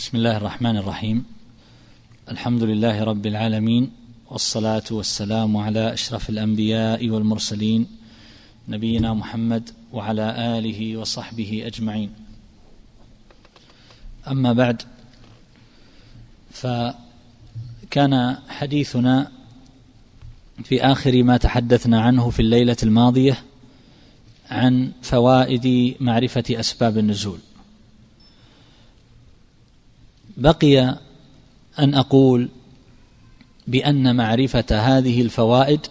بسم الله الرحمن الرحيم. الحمد لله رب العالمين، والصلاة والسلام على أشرف الأنبياء والمرسلين نبينا محمد وعلى آله وصحبه أجمعين. أما بعد، فكان حديثنا في آخر ما تحدثنا عنه في الليلة الماضية عن فوائد معرفة أسباب النزول. بقي أن أقول بأن معرفة هذه الفوائد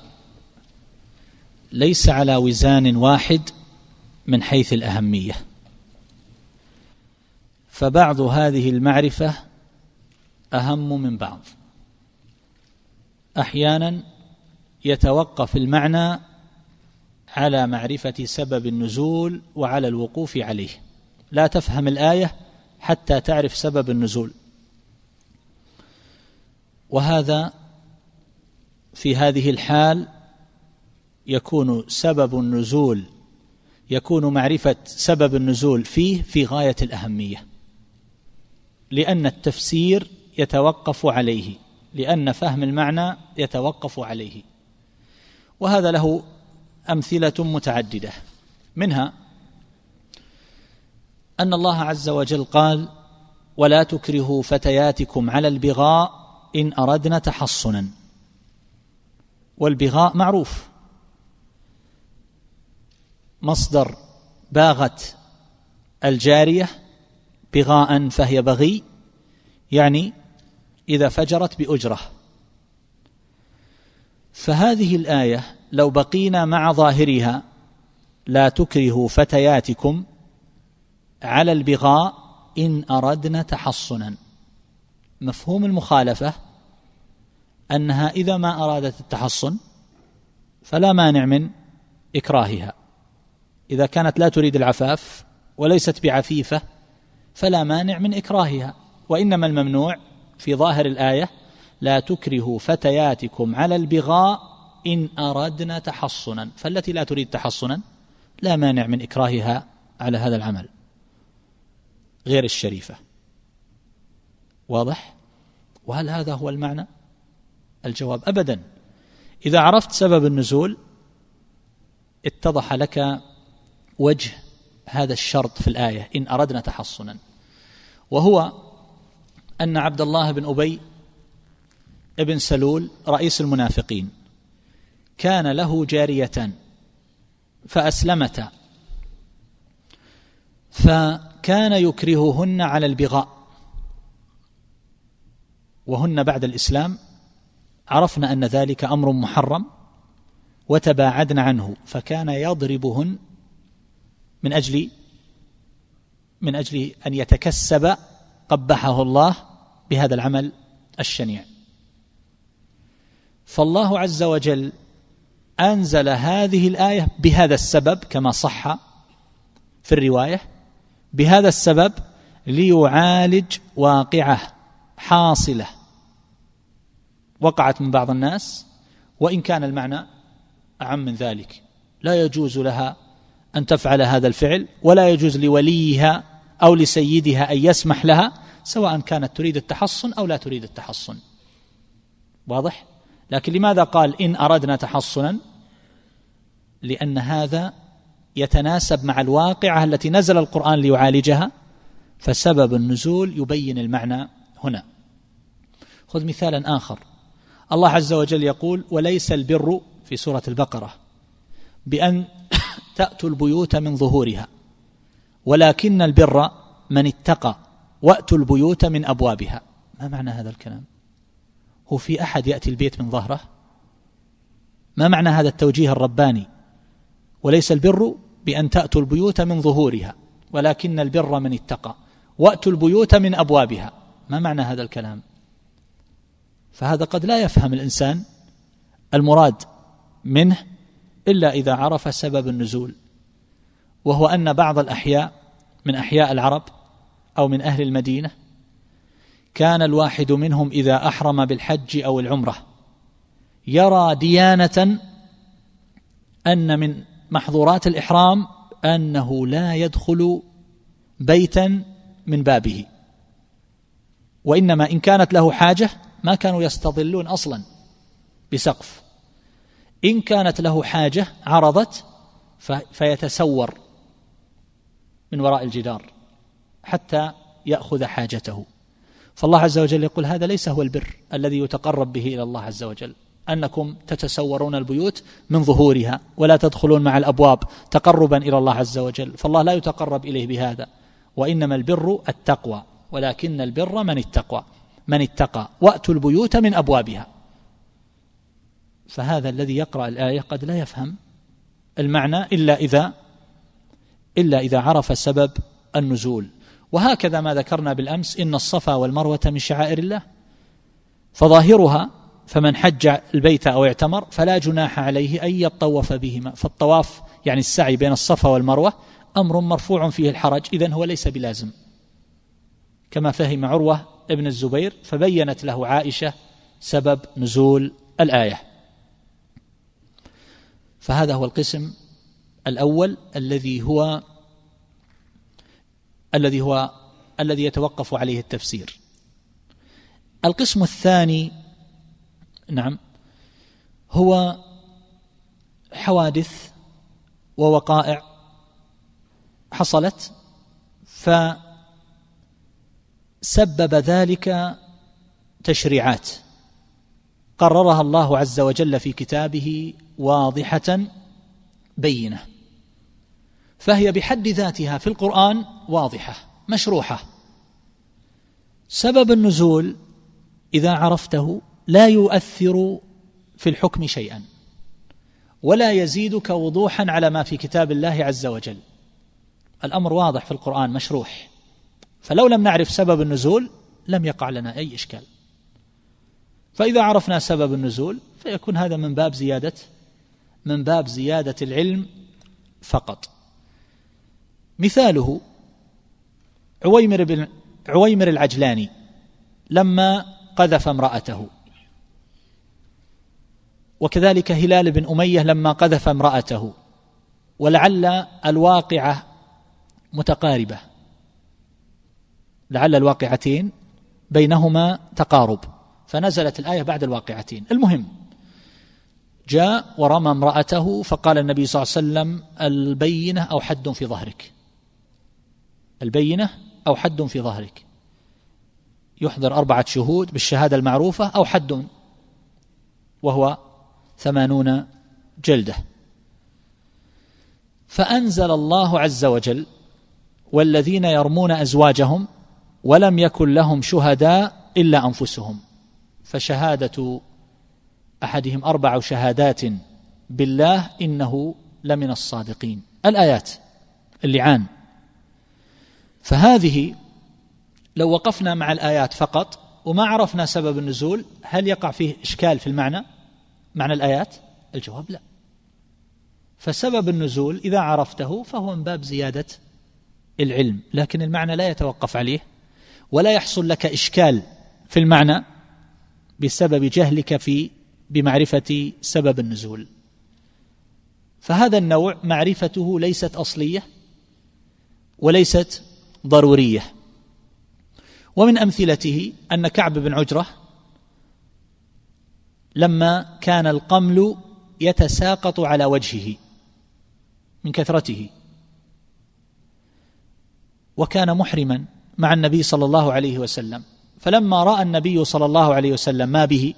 ليس على وزان واحد من حيث الأهمية، فبعض هذه المعرفة أهم من بعض. أحيانا يتوقف المعنى على معرفة سبب النزول وعلى الوقوف عليه، لا تفهم الآية حتى تعرف سبب النزول، وهذا في هذه الحال يكون سبب النزول، يكون معرفة سبب النزول فيه في غاية الأهمية، لأن التفسير يتوقف عليه، لأن فهم المعنى يتوقف عليه. وهذا له أمثلة متعددة، منها أن الله عز وجل قال: ولا تكرهوا فتياتكم على البغاء إن أردنا تحصنا. والبغاء معروف، مصدر باغت الجارية بغاء فهي بغي، يعني إذا فجرت بأجرة. فهذه الآية لو بقينا مع ظاهرها لا تكرهوا فتياتكم على البغاء إن أردنا تحصنا، مفهوم المخالفة أنها إذا ما أرادت التحصن فلا مانع من إكراهها، إذا كانت لا تريد العفاف وليست بعفيفة فلا مانع من إكراهها. وإنما الممنوع في ظاهر الآية لا تكرهوا فتياتكم على البغاء إن أردنا تحصنا، فالتي لا تريد تحصنا لا مانع من إكراهها على هذا العمل غير الشريفة. واضح؟ وهل هذا هو المعنى؟ الجواب أبدا. إذا عرفت سبب النزول اتضح لك وجه هذا الشرط في الآية إن أردنا تحصنا، وهو أن عبد الله بن أبي ابن سلول رئيس المنافقين كان له جاريتان فأسلمتا، فكان يكرههن على البغاء، وهن بعد الإسلام عرفنا أن ذلك أمر محرم وتباعدن عنه، فكان يضربهن من أجل أن يتكسب قبحه الله بهذا العمل الشنيع. فالله عز وجل أنزل هذه الآية بهذا السبب كما صح في الرواية، بهذا السبب ليعالج واقعة حاصلة وقعت من بعض الناس، وإن كان المعنى أعم من ذلك. لا يجوز لها أن تفعل هذا الفعل، ولا يجوز لوليها أو لسيدها أن يسمح لها، سواء كانت تريد التحصن أو لا تريد التحصن. واضح؟ لكن لماذا قال إن أردنا تحصنا؟ لأن هذا يتناسب مع الواقعة التي نزل القرآن ليعالجها، فسبب النزول يبين المعنى هنا. خذ مثالا آخر. الله عز وجل يقول: وليس البر في سورة البقرة بأن تأتوا البيوت من ظهورها ولكن البر من اتقى وأتوا البيوت من أبوابها. ما معنى هذا الكلام؟ هو في أحد يأتي البيت من ظهره؟ ما معنى هذا التوجيه الرباني؟ وليس البر بأن تأتوا البيوت من ظهورها ولكن البر من اتقى وأتوا البيوت من أبوابها. ما معنى هذا الكلام؟ فهذا قد لا يفهم الإنسان المراد منه إلا إذا عرف سبب النزول، وهو أن بعض الأحياء من أحياء العرب أو من أهل المدينة كان الواحد منهم إذا أحرم بالحج أو العمرة يرى ديانة أن من محظورات الإحرام أنه لا يدخل بيتا من بابه، وإنما إن كانت له حاجة ما كانوا يستظلون أصلا بسقف. إن كانت له حاجة عرضت فيتسور من وراء الجدار حتى يأخذ حاجته. فالله عز وجل يقول هذا ليس هو البر الذي يتقرب به إلى الله عز وجل، أنكم تتسورون البيوت من ظهورها ولا تدخلون مع الأبواب تقربا إلى الله عز وجل، فالله لا يتقرب إليه بهذا. وإنما البر التقوى، ولكن البر من اتقى وأتوا البيوت من أبوابها. فهذا الذي يقرأ الآية قد لا يفهم المعنى إلا إذا عرف سبب النزول. وهكذا ما ذكرنا بالأمس، إن الصفا والمروة من شعائر الله، فظاهرها فمن حج البيت أو اعتمر فلا جناح عليه أن يطوف بهما. فالطواف يعني السعي بين الصفا والمروة أمر مرفوع فيه الحرج، إذن هو ليس بلازم، كما فهم عروة ابن الزبير، فبينت له عائشة سبب نزول الآية. فهذا هو القسم الأول الذي يتوقف عليه التفسير. القسم الثاني هو حوادث ووقائع حصلت فسبب ذلك تشريعات قررها الله عز وجل في كتابه واضحة بينة، فهي بحد ذاتها في القرآن واضحة مشروحة. سبب النزول إذا عرفته لا يؤثر في الحكم شيئا ولا يزيدك وضوحا على ما في كتاب الله عز وجل. الأمر واضح في القرآن مشروح، فلو لم نعرف سبب النزول لم يقع لنا أي إشكال. فإذا عرفنا سبب النزول فيكون هذا من باب زيادة العلم فقط. مثاله عويمر العجلاني لما قذف امرأته، وكذلك هلال بن أمية لما قذف امرأته، ولعل الواقعة متقاربة، لعل الواقعتين بينهما تقارب، فنزلت الآية بعد الواقعتين. المهم جاء ورمى امرأته، فقال النبي صلى الله عليه وسلم البينة أو حد في ظهرك، البينة أو حد في ظهرك، يحضر 4 شهود بالشهادة المعروفة أو حد وهو 80 جلدة. فأنزل الله عز وجل والذين يرمون أزواجهم ولم يكن لهم شهداء إلا أنفسهم فشهادة أحدهم 4 شهادات بالله إنه لمن الصادقين. الآيات اللعان. فهذه لو وقفنا مع الآيات فقط وما عرفنا سبب النزول هل يقع فيه إشكال في معنى الآيات؟ الجواب لا. فسبب النزول إذا عرفته فهو من باب زيادة العلم، لكن المعنى لا يتوقف عليه ولا يحصل لك إشكال في المعنى بسبب جهلك بمعرفة سبب النزول. فهذا النوع معرفته ليست أصلية وليست ضرورية. ومن أمثلته أن كعب بن عجرة لما كان القمل يتساقط على وجهه من كثرته، وكان محرما مع النبي صلى الله عليه وسلم، فلما رأى النبي صلى الله عليه وسلم ما به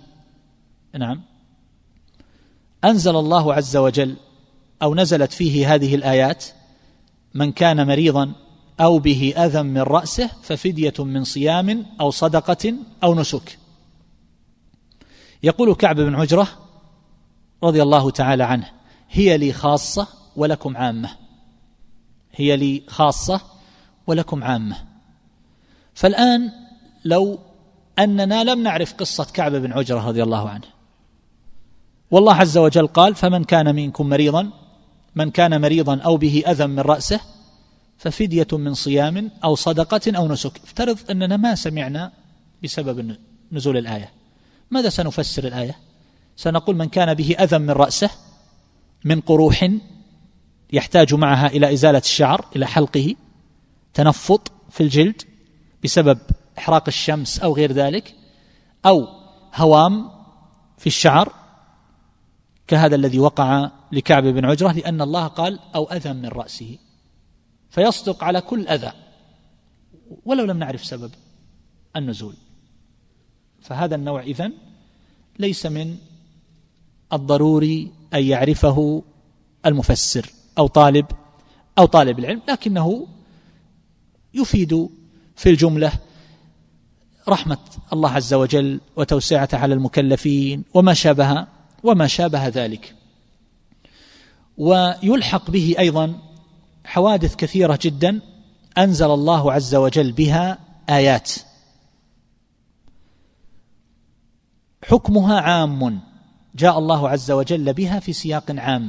أنزل الله عز وجل أو نزلت فيه هذه الآيات: من كان مريضا أو به أذى من رأسه ففدية من صيام أو صدقة أو نسك. يقول كعب بن عجرة رضي الله تعالى عنه: هي لي خاصة ولكم عامة، هي لي خاصة ولكم عامة. فالآن لو أننا لم نعرف قصة كعب بن عجرة رضي الله عنه، والله عز وجل قال: فمن كان منكم مريضا، من كان مريضا أو به أذى من رأسه ففدية من صيام أو صدقة أو نسك. افترض أننا ما سمعنا بسبب نزول الآية، ماذا سنفسر الآية؟ سنقول من كان به أذى من رأسه من قروح يحتاج معها إلى إزالة الشعر، إلى حلقه، تنفط في الجلد بسبب إحراق الشمس أو غير ذلك، أو هوام في الشعر كهذا الذي وقع لكعب بن عجرة، لأن الله قال أو أذى من رأسه، فيصدق على كل أذى ولو لم نعرف سبب النزول. فهذا النوع إذن ليس من الضروري أن يعرفه المفسر أو طالب العلم، لكنه يفيد في الجملة رحمة الله عز وجل وتوسعته على المكلفين وما شابه ذلك. ويلحق به أيضا حوادث كثيرة جدا أنزل الله عز وجل بها آيات حكمها عام، جاء الله عز وجل بها في سياق عام،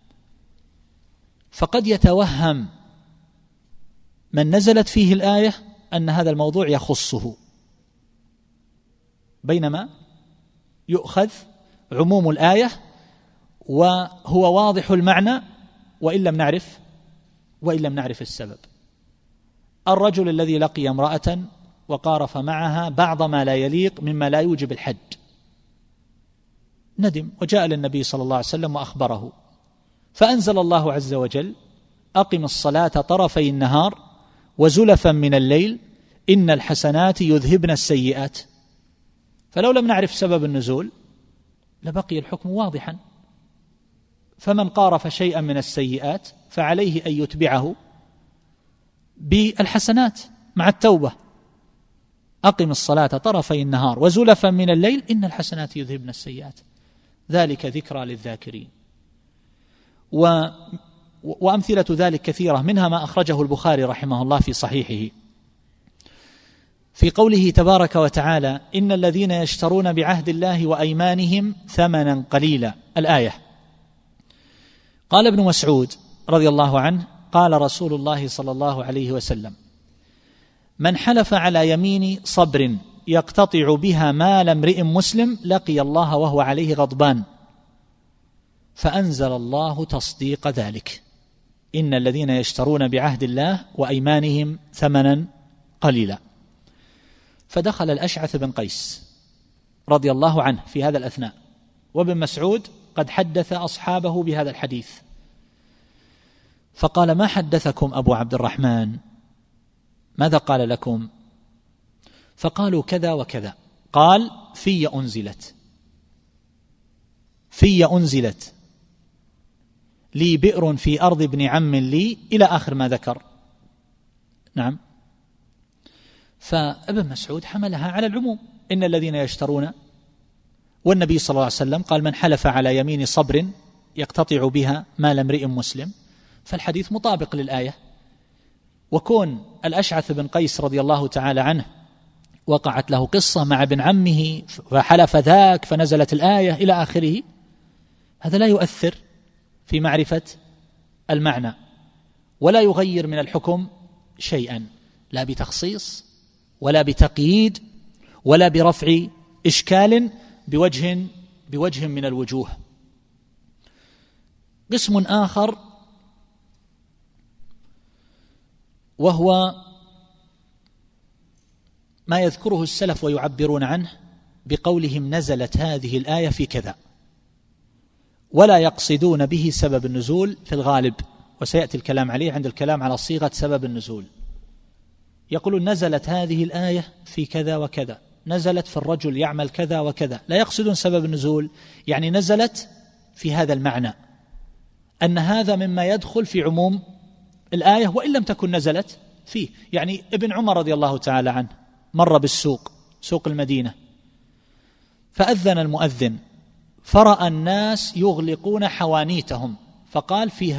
فقد يتوهم من نزلت فيه الآية أن هذا الموضوع يخصه، بينما يؤخذ عموم الآية وهو واضح المعنى وإن لم نعرف السبب. الرجل الذي لقي امرأة وقارف معها بعض ما لا يليق مما لا يوجب الحد، ندم وجاء للنبي صلى الله عليه وسلم وأخبره، فأنزل الله عز وجل أقم الصلاة طرفي النهار وزلفا من الليل إن الحسنات يذهبن السيئات. فلو لم نعرف سبب النزول لبقي الحكم واضحا، فمن قارف شيئا من السيئات فعليه أن يتبعه بالحسنات مع التوبة. أقم الصلاة طرفي النهار وزلفا من الليل إن الحسنات يذهبن السيئات، ذلك ذكرى للذاكرين. وأمثلة ذلك كثيرة، منها ما أخرجه البخاري رحمه الله في صحيحه في قوله تبارك وتعالى إن الذين يشترون بعهد الله وأيمانهم ثمنا قليلا، الآية. قال ابن مسعود رضي الله عنه قال رسول الله صلى الله عليه وسلم من حلف على يمين صبر يقتطع بها مال امرئ مسلم لقي الله وهو عليه غضبان، فأنزل الله تصديق ذلك إن الذين يشترون بعهد الله وأيمانهم ثمنا قليلا. فدخل الأشعث بن قيس رضي الله عنه في هذا الأثناء، وابن مسعود قد حدث أصحابه بهذا الحديث، فقال ما حدثكم أبو عبد الرحمن؟ ماذا قال لكم؟ فقالوا كذا وكذا. قال في أنزلت لي بئر في أرض ابن عم لي إلى آخر ما ذكر. نعم. فابن مسعود حملها على العموم إن الذين يشترون، والنبي صلى الله عليه وسلم قال من حلف على يمين صبر يقتطع بها مال امرئ مسلم، فالحديث مطابق للآية. وكون الأشعث بن قيس رضي الله تعالى عنه وقعت له قصة مع ابن عمه فحلف ذاك فنزلت الآية إلى آخره، هذا لا يؤثر في معرفة المعنى ولا يغير من الحكم شيئا، لا بتخصيص ولا بتقييد ولا برفع إشكال بوجه من الوجوه. قسم آخر وهو ما يذكره السلف ويعبرون عنه بقولهم نزلت هذه الآية في كذا، ولا يقصدون به سبب النزول في الغالب، وسيأتي الكلام عليه عند الكلام على صيغة سبب النزول. يقولون نزلت هذه الآية في كذا وكذا، نزلت في الرجل يعمل كذا وكذا، لا يقصدون سبب النزول، يعني نزلت في هذا المعنى، أن هذا مما يدخل في عموم الآية وإن لم تكن نزلت فيه. يعني ابن عمر رضي الله تعالى عنه مر بالسوق، سوق المدينة، فأذن المؤذن فرأى الناس يغلقون حوانيتهم، فقال في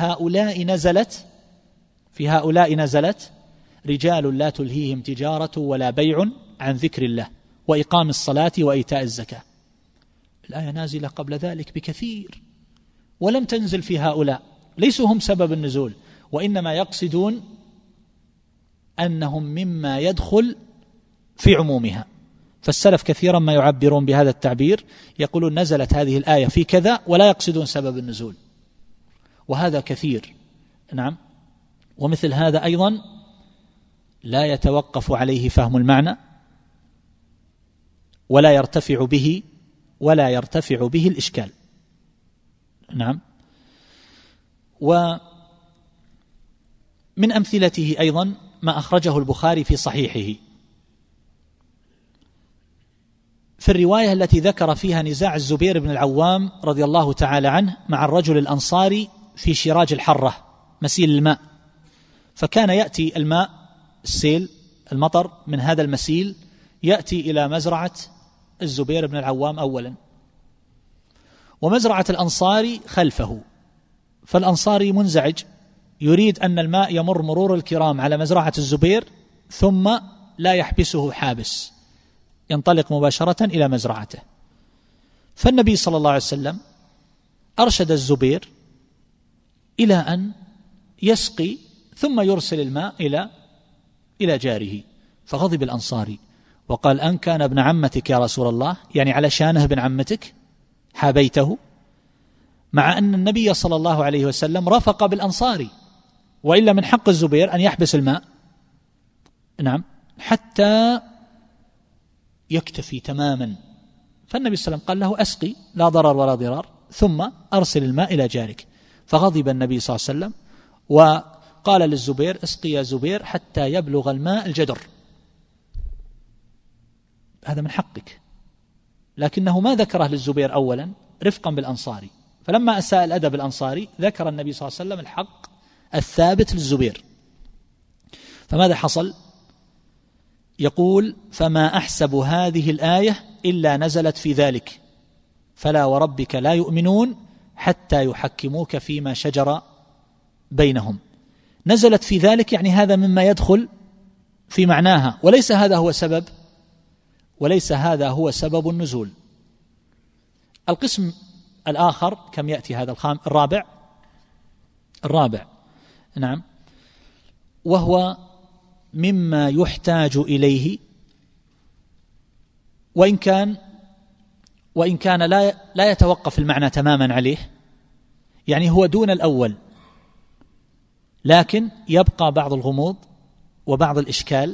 هؤلاء نزلت رجال لا تلهيهم تجارة ولا بيع عن ذكر الله وإقام الصلاة وإيتاء الزكاة. الآية نازلة قبل ذلك بكثير ولم تنزل في هؤلاء، ليسوا هم سبب النزول، وإنما يقصدون أنهم مما يدخل في عمومها. فالسلف كثيرا ما يعبرون بهذا التعبير، يقولون نزلت هذه الآية في كذا ولا يقصدون سبب النزول، وهذا كثير. نعم. ومثل هذا أيضا لا يتوقف عليه فهم المعنى، ولا يرتفع به الإشكال. نعم. ومن أمثلته أيضا ما أخرجه البخاري في صحيحه في الرواية التي ذكر فيها نزاع الزبير بن العوام رضي الله تعالى عنه مع الرجل الأنصاري في شراج الحرة مسيل الماء، فكان يأتي الماء السيل المطر من هذا المسيل يأتي إلى مزرعة الزبير بن العوام أولا، ومزرعة الأنصاري خلفه، فالأنصاري منزعج يريد أن الماء يمر مرور الكرام على مزرعة الزبير ثم لا يحبسه حابس، ينطلق مباشرة إلى مزرعته. فالنبي صلى الله عليه وسلم أرشد الزبير إلى أن يسقي ثم يرسل الماء إلى جاره، فغضب الأنصاري وقال: أن كان ابن عمتك يا رسول الله، يعني على شانه ابن عمتك حابيته، مع أن النبي صلى الله عليه وسلم رفق بالأنصاري، وإلا من حق الزبير أن يحبس الماء، نعم، حتى يكتفي تماما. فالنبي صلى الله عليه وسلم قال له: أسقي لا ضرر ولا ضرار، ثم أرسل الماء إلى جارك. فغضب النبي صلى الله عليه وسلم وقال للزبير: اسقي يا زبير حتى يبلغ الماء الجدر، هذا من حقك. لكنه ما ذكره للزبير أولا رفقا بالأنصاري، فلما أساء الأدب الأنصاري ذكر النبي صلى الله عليه وسلم الحق الثابت للزبير. فماذا حصل؟ يقول: فما أحسب هذه الآية إلا نزلت في ذلك، فلا وربك لا يؤمنون حتى يحكموك فيما شجر بينهم. نزلت في ذلك يعني هذا مما يدخل في معناها، وليس هذا هو سبب النزول. القسم الآخر كم يأتي هذا؟ الرابع، نعم، وهو مما يحتاج إليه وإن كان لا يتوقف المعنى تماما عليه، يعني هو دون الأول، لكن يبقى بعض الغموض وبعض الإشكال،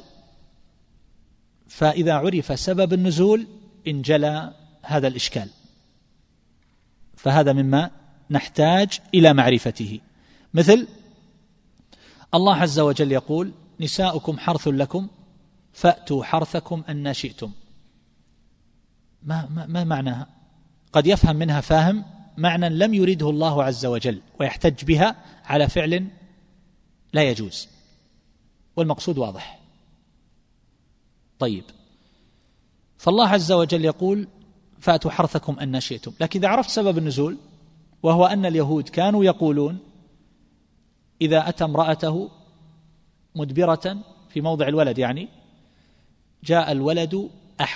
فإذا عرف سبب النزول انجلى هذا الإشكال، فهذا مما نحتاج إلى معرفته. مثل الله عز وجل يقول: نساؤكم حرث لكم فأتوا حرثكم أن شئتم. ما معناها؟ قد يفهم منها فاهم معنى لم يرده الله عز وجل ويحتج بها على فعل لا يجوز، والمقصود واضح. طيب، فالله عز وجل يقول: فأتوا حرثكم أن شئتم، لكن إذا عرفت سبب النزول، وهو أن اليهود كانوا يقولون إذا أتى امرأته مدبرة في موضع الولد، يعني جاء الولد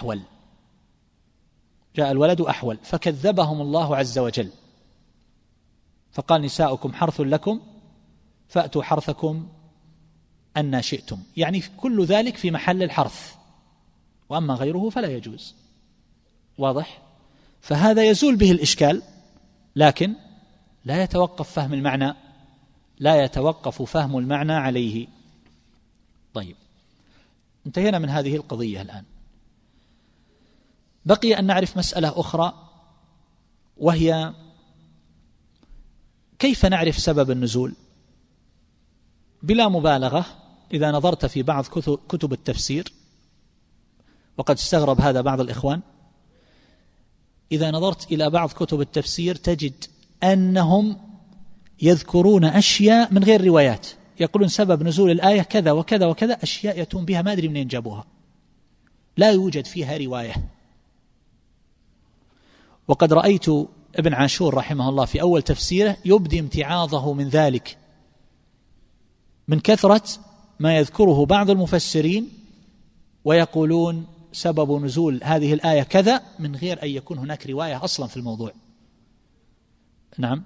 أحول، فكذبهم الله عز وجل فقال: نساؤكم حرث لكم فأتوا حرثكم أن شئتم، يعني كل ذلك في محل الحرث، وأما غيره فلا يجوز. واضح؟ فهذا يزول به الإشكال، لكن لا يتوقف فهم المعنى عليه. طيب، انتهينا من هذه القضية. الآن بقي أن نعرف مسألة أخرى، وهي كيف نعرف سبب النزول؟ بلا مبالغة، إذا نظرت في بعض كتب التفسير، وقد استغرب هذا بعض الإخوان، إذا نظرت إلى بعض كتب التفسير تجد أنهم يذكرون أشياء من غير روايات، يقولون سبب نزول الآية كذا وكذا وكذا، أشياء يتون بها ما أدري منين جابوها، لا يوجد فيها رواية. وقد رأيت ابن عاشور رحمه الله في أول تفسيره يبدي امتعاضه من ذلك، من كثرة ما يذكره بعض المفسرين ويقولون سبب نزول هذه الآية كذا، من غير أن يكون هناك رواية أصلا في الموضوع. نعم،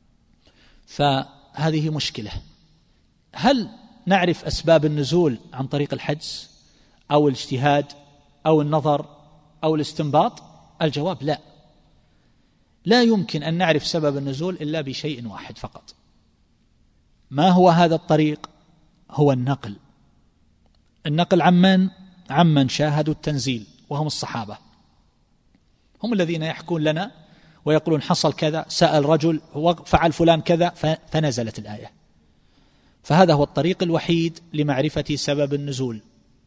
فهذه مشكلة. هل نعرف أسباب النزول عن طريق الحدس أو الاجتهاد أو النظر أو الاستنباط؟ الجواب لا يمكن أن نعرف سبب النزول إلا بشيء واحد فقط. ما هو هذا الطريق؟ هو النقل عمن شاهدوا التنزيل وهم الصحابة، هم الذين يحكون لنا ويقولون حصل كذا، سأل رجل فعل فلان كذا فنزلت الآية. فهذا هو الطريق الوحيد لمعرفة سبب النزول.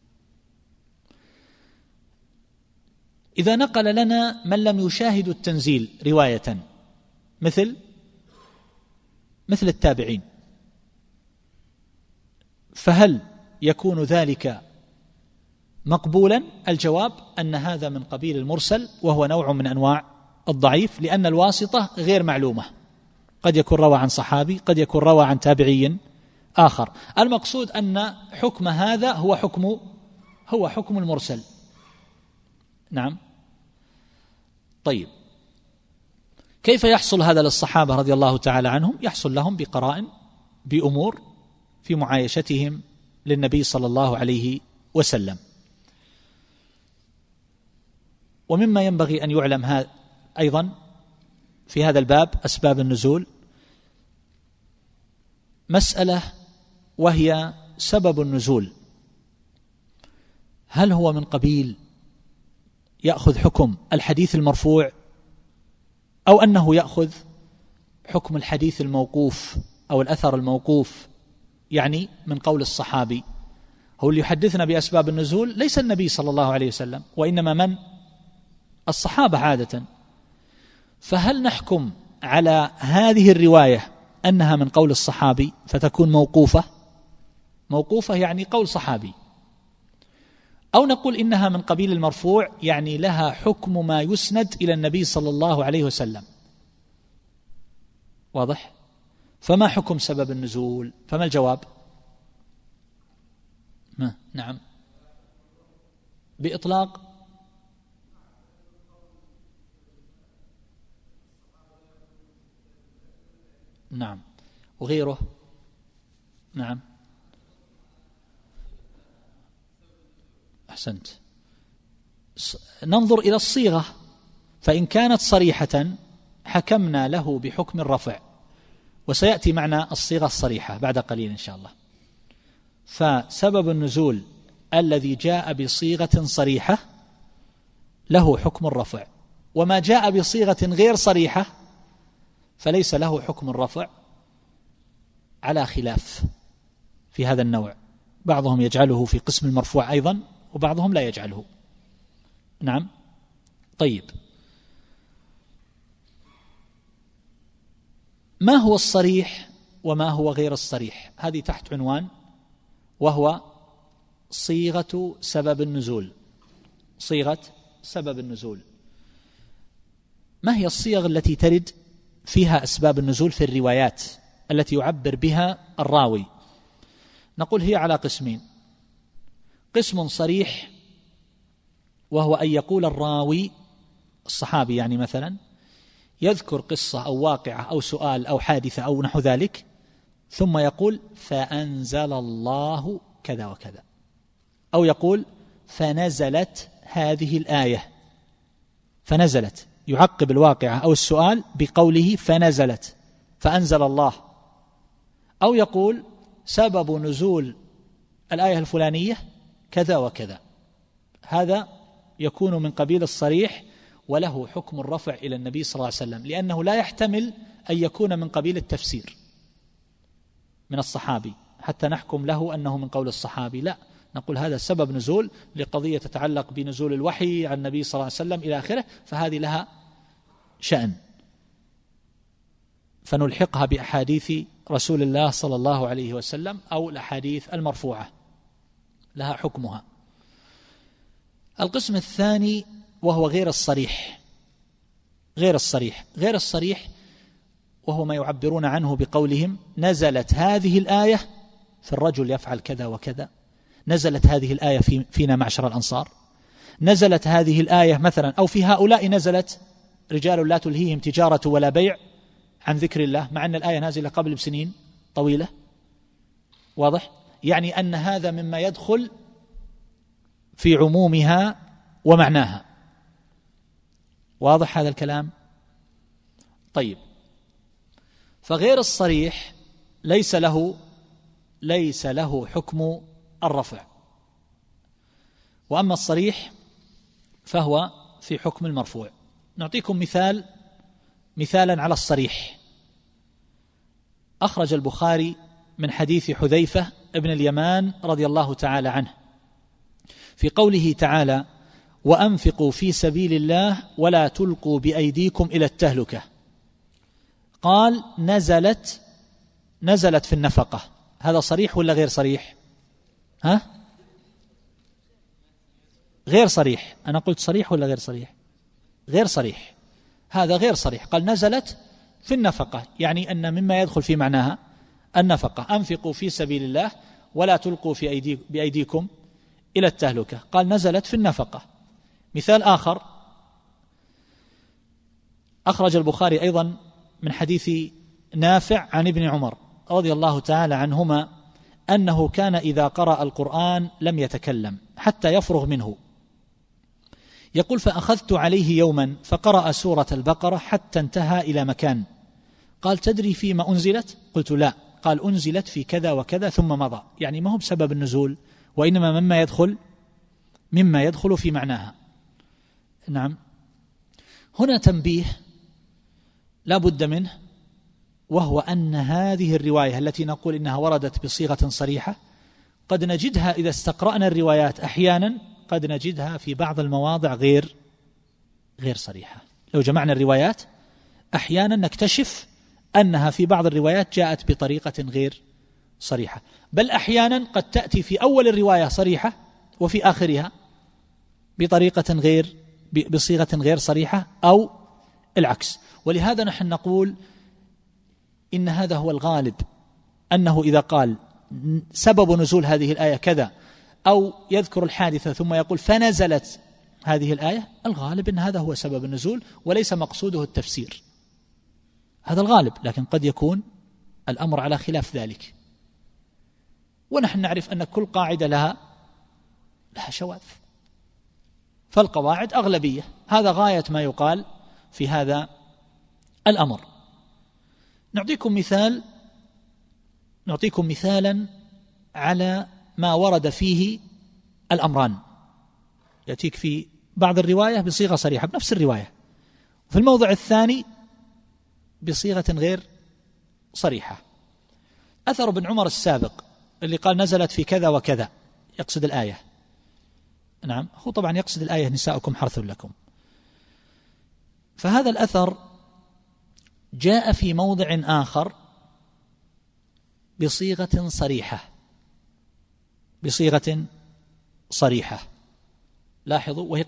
إذا نقل لنا من لم يشاهد التنزيل رواية مثل التابعين، فهل يكون ذلك مقبولا؟ الجواب أن هذا من قبيل المرسل، وهو نوع من أنواع الضعيف، لأن الواسطة غير معلومة، قد يكون روى عن صحابي، قد يكون روى عن تابعي آخر. المقصود أن حكم هذا هو حكم المرسل. نعم. طيب، كيف يحصل هذا للصحابة رضي الله تعالى عنهم؟ يحصل لهم بقرائن، بأمور في معايشتهم للنبي صلى الله عليه وسلم. ومما ينبغي أن يعلم أيضا في هذا الباب أسباب النزول مسألة، وهي سبب النزول، هل هو من قبيل يأخذ حكم الحديث المرفوع، أو أنه يأخذ حكم الحديث الموقوف أو الأثر الموقوف، يعني من قول الصحابي. هو اللي يحدثنا بأسباب النزول ليس النبي صلى الله عليه وسلم، وإنما من؟ الصحابة عادة. فهل نحكم على هذه الرواية أنها من قول الصحابي فتكون موقوفة يعني قول صحابي، أو نقول إنها من قبيل المرفوع يعني لها حكم ما يسند إلى النبي صلى الله عليه وسلم؟ واضح؟ فما حكم سبب النزول؟ فما الجواب؟ نعم، بإطلاق نعم، وغيره نعم. أحسنت. ننظر إلى الصيغة، فإن كانت صريحة حكمنا له بحكم الرفع، وسيأتي معنا الصيغة الصريحة بعد قليل إن شاء الله. فسبب النزول الذي جاء بصيغة صريحة له حكم الرفع، وما جاء بصيغة غير صريحة فليس له حكم الرفع، على خلاف في هذا النوع. بعضهم يجعله في قسم المرفوع أيضا، وبعضهم لا يجعله. نعم. طيب، ما هو الصريح وما هو غير الصريح؟ هذه تحت عنوان، وهو صيغة سبب النزول. صيغة سبب النزول، ما هي الصيغ التي ترد فيها أسباب النزول في الروايات التي يعبر بها الراوي؟ نقول هي على قسمين: قسم صريح، وهو أن يقول الراوي الصحابي يعني مثلا يذكر قصة أو واقعة أو سؤال أو حادثة أو نحو ذلك، ثم يقول فأنزل الله كذا وكذا، أو يقول فنزلت هذه الآية، فنزلت، يعقب الواقعة أو السؤال بقوله فنزلت فأنزل الله، أو يقول سبب نزول الآية الفلانية كذا وكذا. هذا يكون من قبيل الصريح، وله حكم الرفع إلى النبي صلى الله عليه وسلم، لأنه لا يحتمل أن يكون من قبيل التفسير من الصحابي حتى نحكم له أنه من قول الصحابي. لا، نقول هذا سبب نزول لقضية تتعلق بنزول الوحي عن النبي صلى الله عليه وسلم إلى آخره، فهذه لها شأن، فنلحقها بأحاديث رسول الله صلى الله عليه وسلم أو الأحاديث المرفوعة، لها حكمها. القسم الثاني وهو غير الصريح. غير الصريح وهو ما يعبرون عنه بقولهم نزلت هذه الآية في الرجل يفعل كذا وكذا، نزلت هذه الآية فينا معشر الأنصار، نزلت هذه الآية مثلا، أو في هؤلاء نزلت رجال لا تلهيهم تجارة ولا بيع عن ذكر الله، مع أن الآية نازلة قبل بسنين طويلة. واضح؟ يعني أن هذا مما يدخل في عمومها ومعناها. واضح هذا الكلام؟ طيب، فغير الصريح ليس له حكم الرفع، وأما الصريح فهو في حكم المرفوع. نعطيكم مثالا على الصريح. أخرج البخاري من حديث حذيفة ابن اليمان رضي الله تعالى عنه في قوله تعالى: وأنفقوا في سبيل الله ولا تلقوا بأيديكم إلى التهلكة. قال نزلت في النفقة. هذا صريح ولا غير صريح؟ غير صريح. أنا قلت صريح ولا غير صريح؟ غير صريح. هذا غير صريح. قال نزلت في النفقة، يعني أن مما يدخل في معناها النفقة. أنفقوا في سبيل الله ولا تلقوا بأيديكم إلى التهلكة. قال نزلت في النفقة. مثال آخر أخرج البخاري أيضا من حديث نافع عن ابن عمر رضي الله تعالى عنهما أنه كان إذا قرأ القرآن لم يتكلم حتى يفرغ منه. يقول: فأخذت عليه يوما فقرأ سورة البقرة حتى انتهى إلى مكان. قال: تدري فيما أنزلت؟ قلت: لا. قال: أنزلت في كذا وكذا ثم مضى. يعني ما هو بسبب النزول، وإنما مما يدخل في معناها. نعم. هنا تنبيه لا بد منه، وهو أن هذه الرواية التي نقول إنها وردت بصيغة صريحة قد نجدها إذا استقرأنا الروايات أحيانا قد نجدها في بعض المواضع غير صريحة. لو جمعنا الروايات أحيانا نكتشف أنها في بعض الروايات جاءت بطريقة غير صريحة، بل أحيانا قد تأتي في أول الرواية صريحة وفي آخرها بصيغة غير صريحة أو العكس. ولهذا نحن نقول إن هذا هو الغالب، أنه إذا قال سبب نزول هذه الآية كذا، أو يذكر الحادثة ثم يقول فنزلت هذه الآية، الغالب أن هذا هو سبب النزول وليس مقصوده التفسير. هذا الغالب، لكن قد يكون الأمر على خلاف ذلك. ونحن نعرف أن كل قاعدة لها شواذ، فالقواعد أغلبية. هذا غاية ما يقال في هذا الأمر. نعطيكم مثالا على ما ورد فيه الأمران. يأتيك في بعض الرواية بصيغة صريحة بنفس الرواية، وفي الموضع الثاني بصيغة غير صريحة. أثر ابن عمر السابق اللي قال نزلت في كذا وكذا، يقصد الآية. نعم، هو طبعا يقصد الآية نساؤكم حرث لكم. فهذا الأثر جاء في موضع آخر بصيغة صريحة. لاحظوا، وهي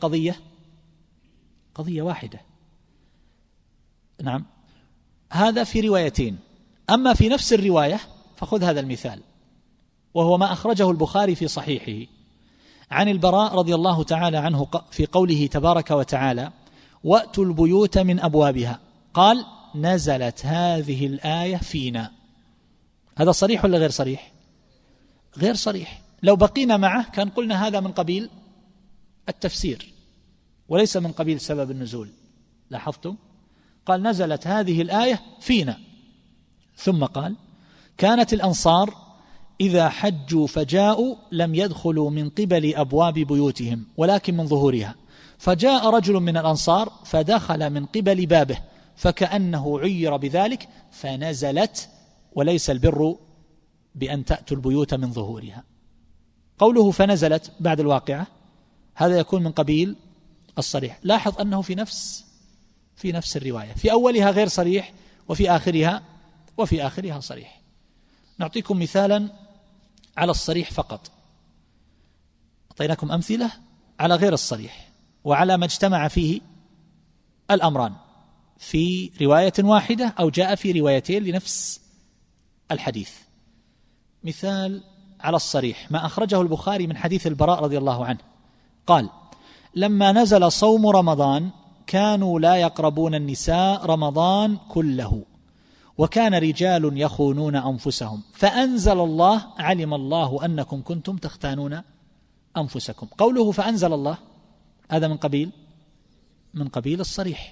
قضية واحدة. نعم، هذا في روايتين. أما في نفس الرواية فخذ هذا المثال، وهو ما أخرجه البخاري في صحيحه عن البراء رضي الله تعالى عنه في قوله تبارك وتعالى: وأتوا البيوت من أبوابها. قال: نزلت هذه الآية فينا. هذا صريح ولا غير صريح؟ غير صريح. لو بقينا معه كان قلنا هذا من قبيل التفسير وليس من قبيل سبب النزول. لاحظتم؟ قال: نزلت هذه الآية فينا. ثم قال: كانت الأنصار إذا حجوا فجاءوا لم يدخلوا من قبل أبواب بيوتهم ولكن من ظهورها، فجاء رجل من الأنصار فدخل من قبل بابه فكأنه عير بذلك فنزلت: وليس البر بأن تأتوا البيوت من ظهورها. قوله فنزلت بعد الواقعة هذا يكون من قبيل الصريح. لاحظ أنه في نفس الرواية، في أولها غير صريح وفي آخرها صريح. نعطيكم مثالا على الصريح فقط، أعطيناكم أمثلة على غير الصريح وعلى ما اجتمع فيه الأمران في رواية واحدة أو جاء في روايتين لنفس الحديث. مثال على الصريح ما أخرجه البخاري من حديث البراء رضي الله عنه قال: لما نزل صوم رمضان كانوا لا يقربون النساء رمضان كله، وكان رجال يخونون أنفسهم، فأنزل الله: علم الله أنكم كنتم تختانون أنفسكم. قوله فأنزل الله هذا من قبيل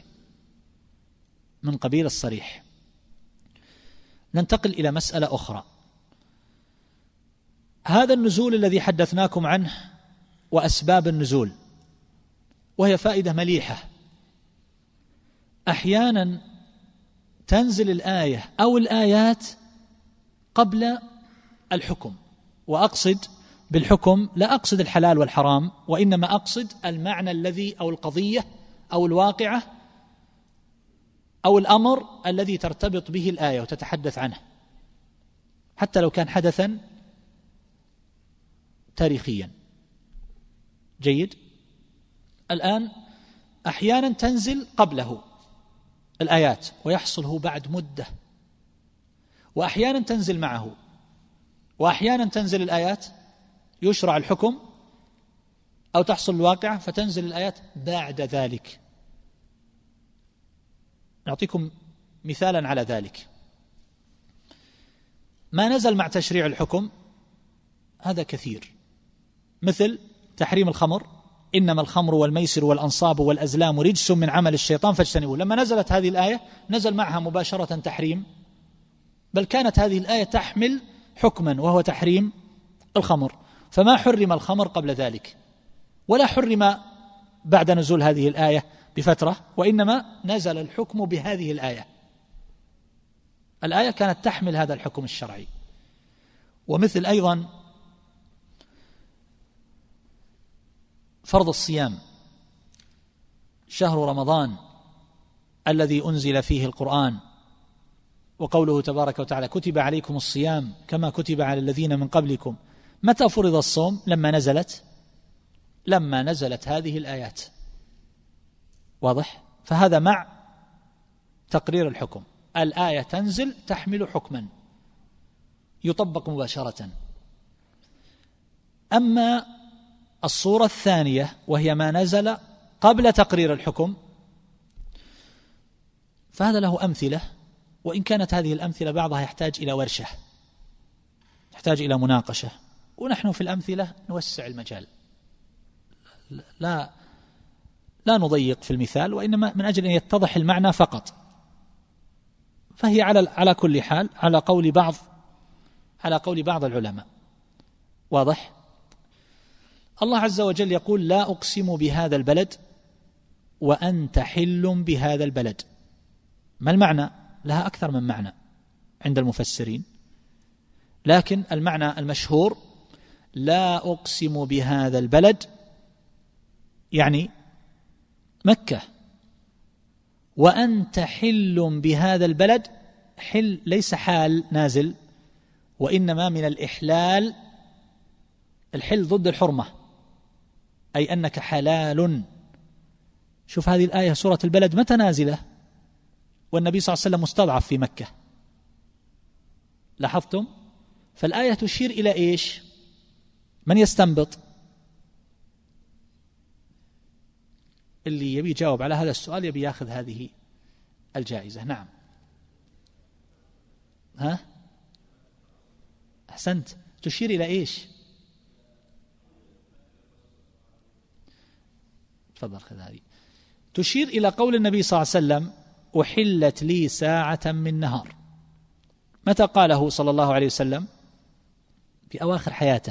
الصريح. ننتقل إلى مسألة أخرى. هذا النزول الذي حدثناكم عنه وأسباب النزول، وهي فائدة مليحة، أحيانا تنزل الآية أو الآيات قبل الحكم، وأقصد بالحكم لا أقصد الحلال والحرام، وإنما أقصد المعنى الذي أو القضية أو الواقعة أو الأمر الذي ترتبط به الآية وتتحدث عنه، حتى لو كان حدثا تاريخيا. جيد. الآن أحيانا تنزل قبله الآيات ويحصل هو بعد مدة، وأحيانا تنزل معه، وأحيانا تنزل الآيات يشرع الحكم أو تحصل الواقعة فتنزل الآيات بعد ذلك. نعطيكم مثالا على ذلك. ما نزل مع تشريع الحكم هذا كثير، مثل تحريم الخمر، إنما الخمر والميسر والأنصاب والأزلام رجس من عمل الشيطان فاجتنبوه. لما نزلت هذه الآية نزل معها مباشرة تحريم، بل كانت هذه الآية تحمل حكما وهو تحريم الخمر، فما حرم الخمر قبل ذلك ولا حرم بعد نزول هذه الآية بفترة، وإنما نزل الحكم بهذه الآية. الآية كانت تحمل هذا الحكم الشرعي. ومثل أيضا فرض الصيام، شهر رمضان الذي أنزل فيه القرآن، وقوله تبارك وتعالى كتب عليكم الصيام كما كتب على الذين من قبلكم. متى فرض الصوم؟ لما نزلت هذه الآيات. واضح؟ فهذا مع تقرير الحكم، الآية تنزل تحمل حكما يطبق مباشرة. أما الصورة الثانية وهي ما نزل قبل تقرير الحكم فهذا له أمثلة، وإن كانت هذه الأمثلة بعضها يحتاج إلى ورشة، يحتاج إلى مناقشة، ونحن في الأمثلة نوسع المجال، لا نضيق في المثال، وإنما من أجل أن يتضح المعنى فقط. فهي على كل حال على قول بعض العلماء. واضح؟ الله عز وجل يقول لا أقسم بهذا البلد وأنت حل بهذا البلد. ما المعنى؟ لها أكثر من معنى عند المفسرين، لكن المعنى المشهور لا أقسم بهذا البلد يعني مكة، وأنت حل بهذا البلد. حل ليس حال نازل، وإنما من الإحلال. الحل ضد الحرمة، أي أنك حلال. شوف هذه الآية سورة البلد متى نازلة؟ والنبي صلى الله عليه وسلم مستضعف في مكة. لاحظتم؟ فالآية تشير إلى إيش؟ من يستنبط؟ اللي يبي يجاوب على هذا السؤال يبي ياخذ هذه الجائزة. نعم. ها؟ أحسنت. تشير إلى إيش؟ تفضل خذ هذه. تشير إلى قول النبي صلى الله عليه وسلم أحلت لي ساعة من نهار. متى قاله صلى الله عليه وسلم؟ في أواخر حياته،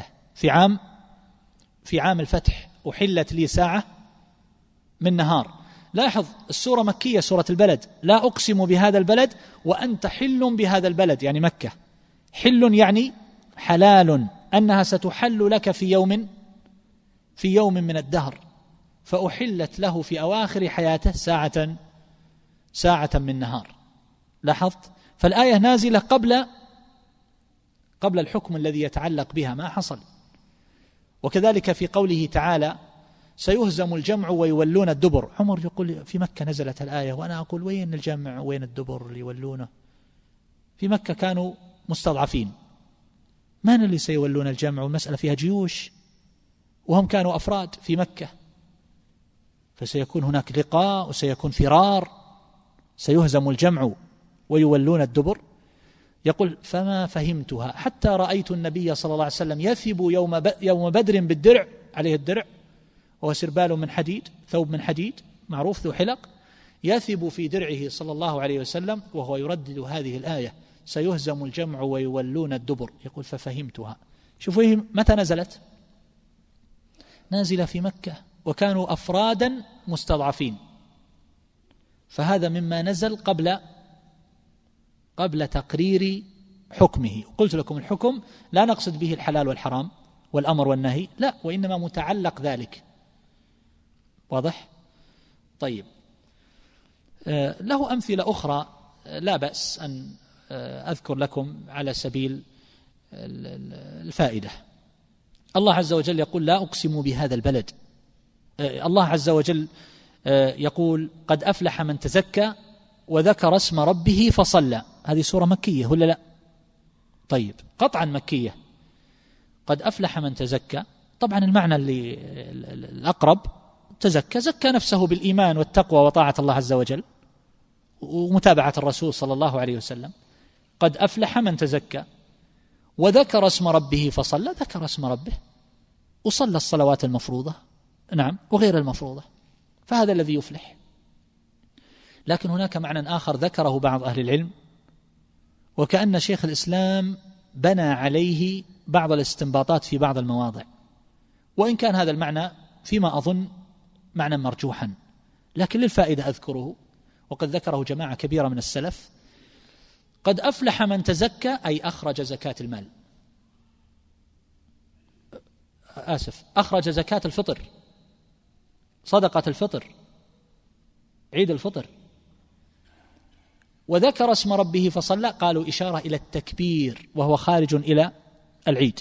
في عام الفتح. أحلت لي ساعة من نهار. لاحظ السورة مكية، سورة البلد. لا أقسم بهذا البلد وأنت حل بهذا البلد، يعني مكة. حل يعني حلال، أنها ستحل لك في يوم من الدهر. فأحلت له في أواخر حياته ساعة من نهار. لاحظت؟ فالآية نازلة قبل الحكم الذي يتعلق بها، ما حصل. وكذلك في قوله تعالى سيهزم الجمع ويولون الدبر. عمر يقول في مكة نزلت الآية، وأنا أقول وين الجمع وين الدبر اللي يولونه؟ في مكة كانوا مستضعفين، من اللي سيولون الجمع؟ والمسألة فيها جيوش، وهم كانوا أفراد في مكة، فسيكون هناك لقاء وسيكون فرار. سيهزم الجمع ويولون الدبر. يقول فما فهمتها حتى رأيت النبي صلى الله عليه وسلم يثب يوم بدر بالدرع، عليه الدرع وهو سربال من حديد، ثوب من حديد معروف ذو حلق، يثب في درعه صلى الله عليه وسلم وهو يردد هذه الآية سيهزم الجمع ويولون الدبر. يقول ففهمتها. شوفوا متى نزلت؟ نازلة في مكة، وكانوا أفرادا مستضعفين. فهذا مما نزل قبل تقرير حكمه. قلت لكم الحكم لا نقصد به الحلال والحرام والأمر والنهي، لا، وإنما متعلق ذلك. واضح؟ طيب، له أمثلة أخرى لا بأس أن أذكر لكم على سبيل الفائدة. الله عز وجل يقول لا أقسم بهذا البلد. الله عز وجل يقول قد أفلح من تزكى وذكر اسم ربه فصلى. هذه سورة مكية ولا لا؟ طيب، قطعا مكية. قد أفلح من تزكى، طبعا المعنى اللي الأقرب تزكى، زكى نفسه بالإيمان والتقوى وطاعة الله عز وجل ومتابعة الرسول صلى الله عليه وسلم. قد أفلح من تزكى وذكر اسم ربه فصلى، ذكر اسم ربه وصلى الصلوات المفروضة، نعم، وغير المفروضة، فهذا الذي يفلح. لكن هناك معنى آخر ذكره بعض أهل العلم، وكأن شيخ الإسلام بنى عليه بعض الاستنباطات في بعض المواضع، وإن كان هذا المعنى فيما أظن معنى مرجوحا، لكن للفائدة أذكره، وقد ذكره جماعة كبيرة من السلف. قد أفلح من تزكى أي أخرج زكاة المال، أخرج زكاة الفطر، صدقة الفطر، عيد الفطر. وذكر اسم ربه فصلى، قالوا إشارة إلى التكبير وهو خارج إلى العيد،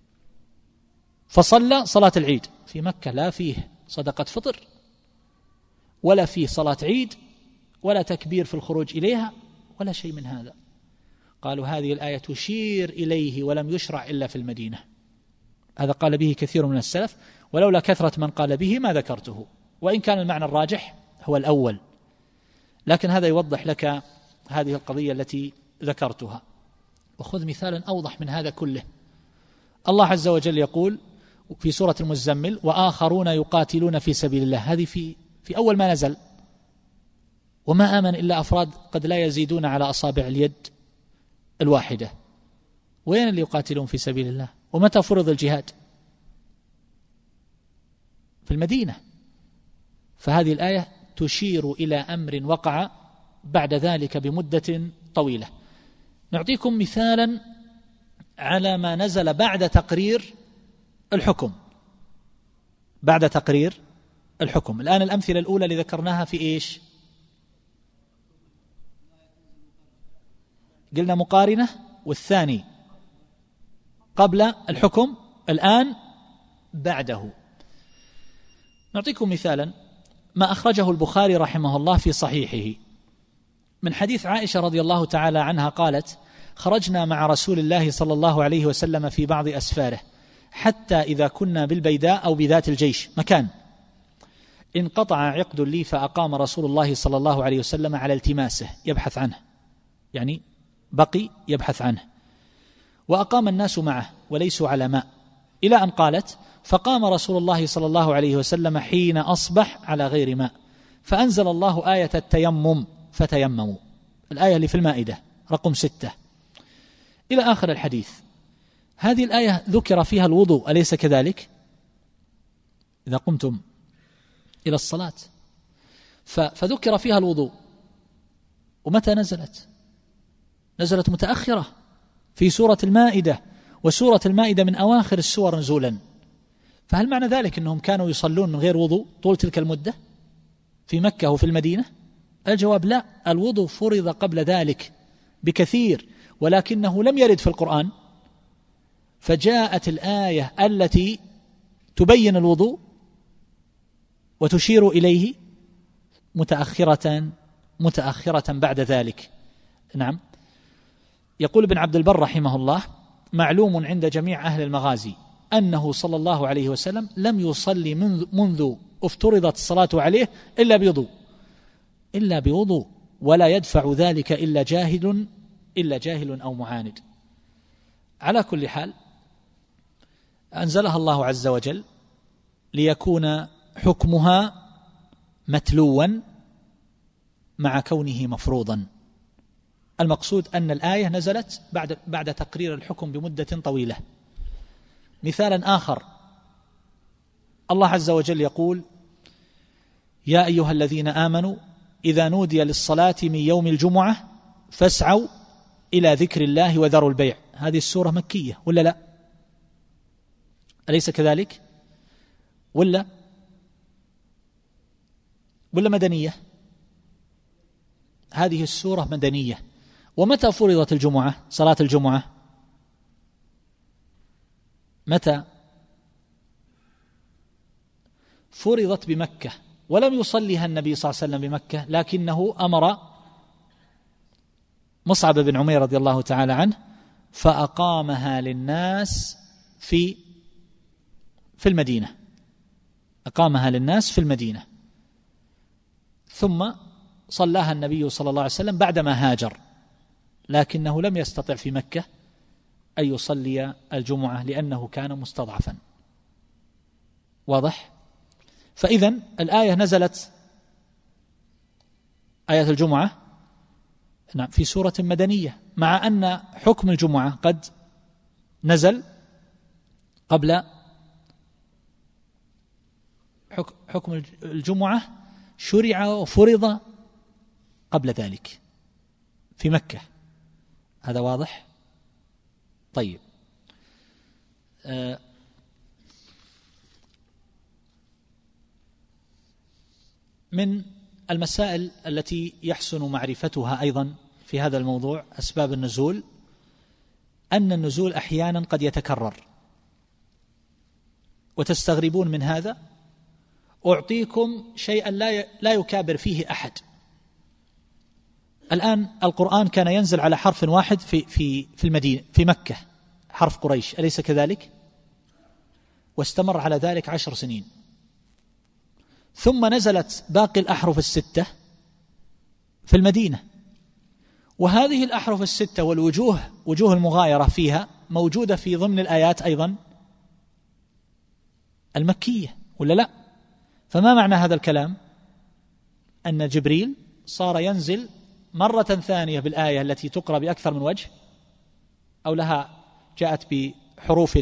فصلى صلاة العيد. في مكة لا فيه صدقة فطر ولا فيه صلاة عيد ولا تكبير في الخروج إليها ولا شيء من هذا. قالوا هذه الآية تشير إليه ولم يشرع إلا في المدينة. هذا قال به كثير من السلف، ولولا كثرة من قال به ما ذكرته، وإن كان المعنى الراجح هو الأول، لكن هذا يوضح لك هذه القضية التي ذكرتها. وخذ مثالا أوضح من هذا كله. الله عز وجل يقول في سورة المزمل وآخرون يقاتلون في سبيل الله، هذه في أول ما نزل، وما آمن إلا أفراد قد لا يزيدون على أصابع اليد الواحدة. وين اللي يقاتلون في سبيل الله؟ ومتى فرض الجهاد؟ في المدينة. فهذه الآية تشير إلى أمر وقع بعد ذلك بمدة طويلة. نعطيكم مثالا على ما نزل بعد تقرير الحكم. بعد تقرير الحكم. الآن الأمثلة الأولى اللي ذكرناها في إيش؟ قلنا مقارنة، والثاني قبل الحكم، الآن بعده. نعطيكم مثالا ما أخرجه البخاري رحمه الله في صحيحه من حديث عائشة رضي الله تعالى عنها قالت خرجنا مع رسول الله صلى الله عليه وسلم في بعض أسفاره حتى إذا كنا بالبيداء أو بذات الجيش مكان انقطع عقد لي فأقام رسول الله صلى الله عليه وسلم على التماسه يبحث عنه، يعني بقي يبحث عنه، وأقام الناس معه وليسوا على ماء، إلى أن قالت فقام رسول الله صلى الله عليه وسلم حين أصبح على غير ماء فأنزل الله آية التيمم فتيمموا، الآية اللي في المائدة رقم 6 إلى آخر الحديث. هذه الآية ذكر فيها الوضوء أليس كذلك؟ إذا قمتم إلى الصلاة فذكر فيها الوضوء. ومتى نزلت؟ نزلت متأخرة في سورة المائدة، وسورة المائدة من أواخر السور نزولا. فهل معنى ذلك أنهم كانوا يصلون من غير وضوء طول تلك المدة في مكة وفي المدينة؟ الجواب لا، الوضوء فرض قبل ذلك بكثير، ولكنه لم يرد في القرآن، فجاءت الآية التي تبين الوضوء وتشير إليه متأخرة بعد ذلك. نعم. يقول ابن عبد البر رحمه الله معلوم عند جميع أهل المغازي أنه صلى الله عليه وسلم لم يصلي منذ افترضت الصلاة عليه إلا بوضوء ولا يدفع ذلك إلا جاهل أو معاند. على كل حال أنزلها الله عز وجل ليكون حكمها متلوا مع كونه مفروضا. المقصود أن الآية نزلت بعد تقرير الحكم بمدة طويلة. مثالا آخر الله عز وجل يقول يا أيها الذين آمنوا إذا نودي للصلاة من يوم الجمعة فاسعوا إلى ذكر الله وذروا البيع. هذه السورة مكية ولا لا؟ أليس كذلك؟ ولا مدنية؟ هذه السورة مدنية. ومتى فرضت الجمعة، صلاة الجمعة؟ متى فرضت؟ بمكة، ولم يصليها النبي صلى الله عليه وسلم بمكة، لكنه أمر مصعب بن عمير رضي الله تعالى عنه فأقامها للناس في المدينة، أقامها للناس في المدينة، ثم صلاها النبي صلى الله عليه وسلم بعدما هاجر، لكنه لم يستطع في مكة أن يصلي الجمعة لأنه كان مستضعفا. واضح؟ فإذن الآية نزلت، آية الجمعة في سورة مدنية، مع أن حكم الجمعة قد نزل قبل حكم الجمعة، شرع وفرض قبل ذلك في مكة. هذا واضح؟ طيب، من المسائل التي يحسن معرفتها أيضا في هذا الموضوع أسباب النزول، أن النزول أحيانا قد يتكرر، وتستغربون من هذا. أعطيكم شيئا لا يكابر فيه أحد. الآن القرآن كان ينزل على حرف واحد في المدينة، في مكة، حرف قريش، أليس كذلك؟ واستمر على ذلك 10 سنين، ثم نزلت باقي الأحرف الستة في المدينة، وهذه الأحرف الستة وجوه المغايرة فيها موجودة في ضمن الآيات أيضا المكية ولا لا؟ فما معنى هذا الكلام؟ أن جبريل صار ينزل مرة ثانية بالآية التي تقرأ بأكثر من وجه، أو لها جاءت بحروف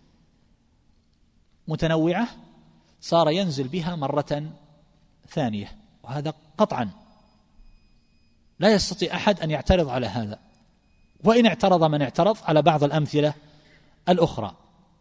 متنوعة، صار ينزل بها مرة ثانية، وهذا قطعا لا يستطيع أحد أن يعترض على هذا، وإن اعترض من اعترض على بعض الأمثلة الأخرى.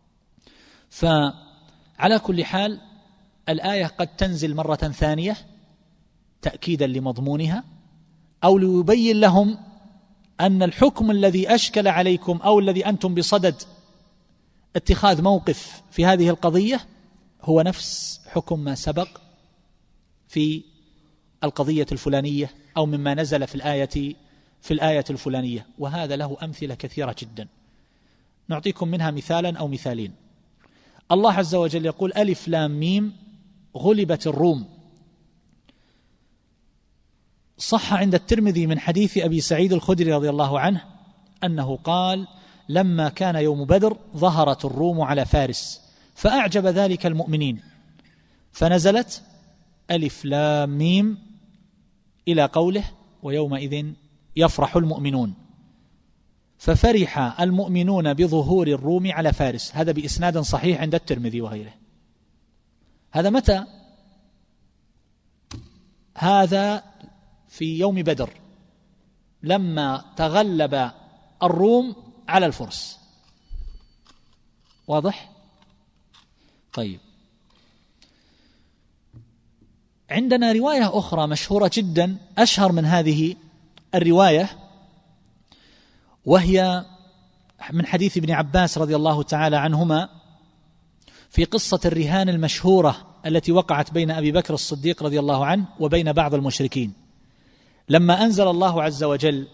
فعلى كل حال الآية قد تنزل مرة ثانية تأكيدا لمضمونها، أو ليبين لهم أن الحكم الذي أشكل عليكم أو الذي أنتم بصدد اتخاذ موقف في هذه القضية هو نفس حكم ما سبق في القضية الفلانية، أو مما نزل في الآية الفلانية. وهذا له أمثلة كثيرة جدا، نعطيكم منها مثالا أو مثالين. الله عز وجل يقول: ألف لام ميم غلبت الروم. صح عند الترمذي من حديث أبي سعيد الخدري رضي الله عنه أنه قال: لما كان يوم بدر ظهرت الروم على فارس فأعجب ذلك المؤمنين، فنزلت ألف لام ميم إلى قوله: ويومئذ يفرح المؤمنون. ففرح المؤمنون بظهور الروم على فارس. هذا بإسناد صحيح عند الترمذي وغيره. هذا متى؟ هذا في يوم بدر لما تغلب الروم على الفرس. واضح؟ طيب، عندنا رواية أخرى مشهورة جدا أشهر من هذه الرواية، وهي من حديث ابن عباس رضي الله تعالى عنهما في قصة الرهان المشهورة التي وقعت بين أبي بكر الصديق رضي الله عنه وبين بعض المشركين، لما أنزل الله عز وجل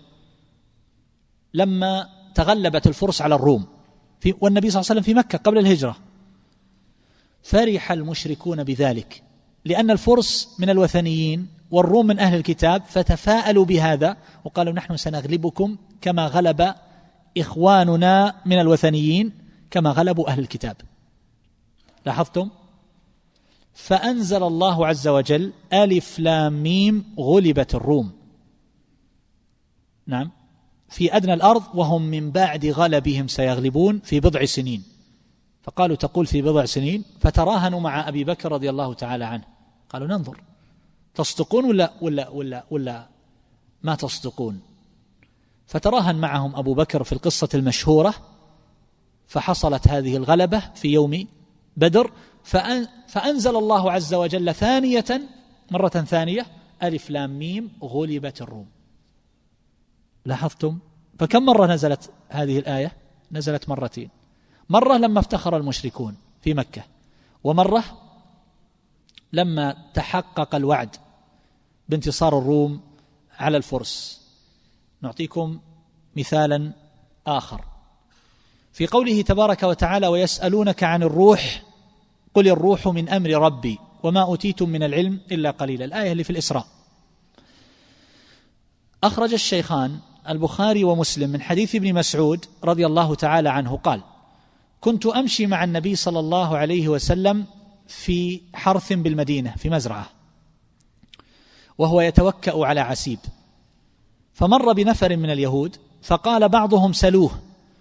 لما تغلبت الفرس على الروم والنبي صلى الله عليه وسلم في مكة قبل الهجرة، فرح المشركون بذلك، لأن الفرس من الوثنيين والروم من أهل الكتاب، فتفاءلوا بهذا وقالوا: نحن سنغلبكم كما غلب إخواننا من الوثنيين، كما غلبوا أهل الكتاب. لاحظتم؟ فأنزل الله عز وجل: ألف لام ميم غلبت الروم. نعم، في أدنى الأرض وهم من بعد غلبهم سيغلبون في بضع سنين. فقالوا: تقول في بضع سنين؟ فتراهنوا مع أبي بكر رضي الله تعالى عنه، قالوا: ننظر، تصدقون ولا ما تصدقون؟ فتراهن معهم أبو بكر في القصة المشهورة، فحصلت هذه الغلبة في يوم بدر، فأنزل الله عز وجل مرة ثانية ألف لام ميم غلبت الروم. لاحظتم؟ فكم مرة نزلت هذه الآية؟ نزلت مرتين، مرة لما افتخر المشركون في مكة، ومرة لما تحقق الوعد بانتصار الروم على الفرس. نعطيكم مثالا آخر في قوله تبارك وتعالى: ويسألونك عن الروح قل الروح من أمر ربي وما أوتيتم من العلم إلا قليلا. الآية اللي في الإسراء. أخرج الشيخان البخاري ومسلم من حديث ابن مسعود رضي الله تعالى عنه قال: كنت أمشي مع النبي صلى الله عليه وسلم في حرث بالمدينة في مزرعة، وهو يتوكأ على عسيب، فمر بنفر من اليهود فقال بعضهم: سلوه،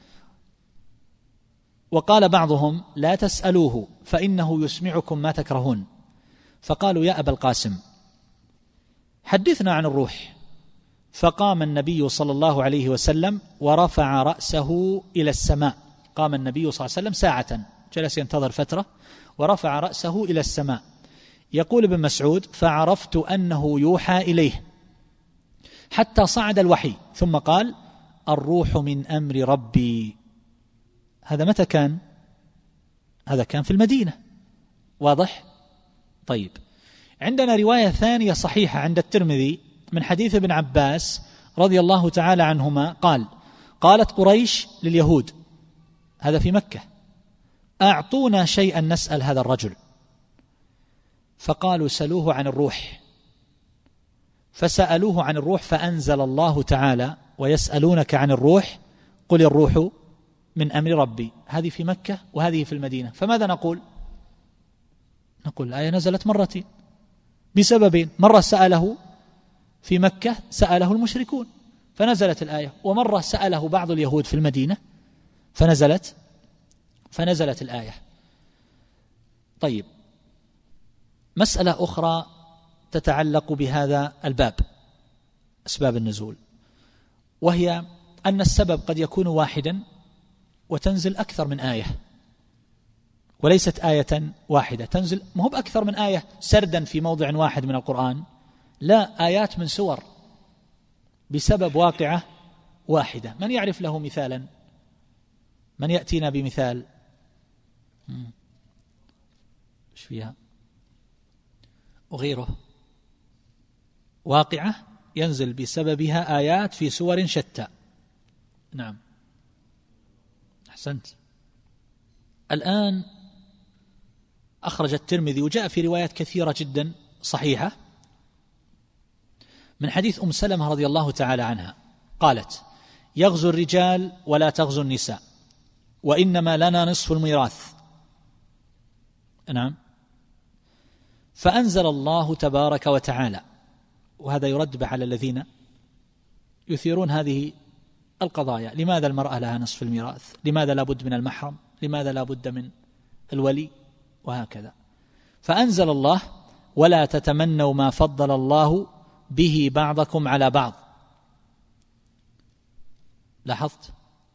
وقال بعضهم: لا تسألوه فإنه يسمعكم ما تكرهون. فقالوا: يا أبا القاسم حدثنا عن الروح. فقام النبي صلى الله عليه وسلم ورفع رأسه إلى السماء. قام النبي صلى الله عليه وسلم ساعة، جلس ينتظر فترة، ورفع رأسه إلى السماء. يقول ابن مسعود: فعرفت أنه يوحى إليه حتى صعد الوحي، ثم قال: الروح من أمر ربي. هذا متى كان؟ هذا كان في المدينة. واضح؟ طيب، عندنا رواية ثانية صحيحة عند الترمذي من حديث ابن عباس رضي الله تعالى عنهما قال: قالت قريش لليهود، هذا في مكة: أعطونا شيئا نسأل هذا الرجل. فقالوا: سلوه عن الروح. فسألوه عن الروح، فأنزل الله تعالى: ويسألونك عن الروح قل الروح من أمر ربي. هذه في مكة وهذه في المدينة. فماذا نقول؟ نقول الآية نزلت مرتين بسببين: مرة سأله في مكة سأله المشركون فنزلت الآية، ومرة سأله بعض اليهود في المدينة فنزلت الآية. طيب، مسألة أخرى تتعلق بهذا الباب، أسباب النزول، وهي أن السبب قد يكون واحدا وتنزل أكثر من آية، وليست آية واحدة تنزل، ما هو بأكثر من آية سردا في موضع واحد من القرآن، لا، آيات من سور بسبب واقعة واحدة. من يعرف له مثالا؟ من يأتينا بمثال؟ ايش فيها؟ وغيره، واقعة ينزل بسببها آيات في سور شتى. نعم، أحسنت. الآن أخرج الترمذي وجاء في روايات كثيرة جدا صحيحة من حديث أم سلمة رضي الله تعالى عنها قالت: يغزو الرجال ولا تغزو النساء، وإنما لنا نصف الميراث. نعم. فأنزل الله تبارك وتعالى، وهذا يرد على الذين يثيرون هذه القضايا: لماذا المرأة لها نصف الميراث؟ لماذا لا بد من المحرم؟ لماذا لا بد من الولي؟ وهكذا. فأنزل الله: ولا تتمنوا ما فضل الله به بعضكم على بعض. لاحظت؟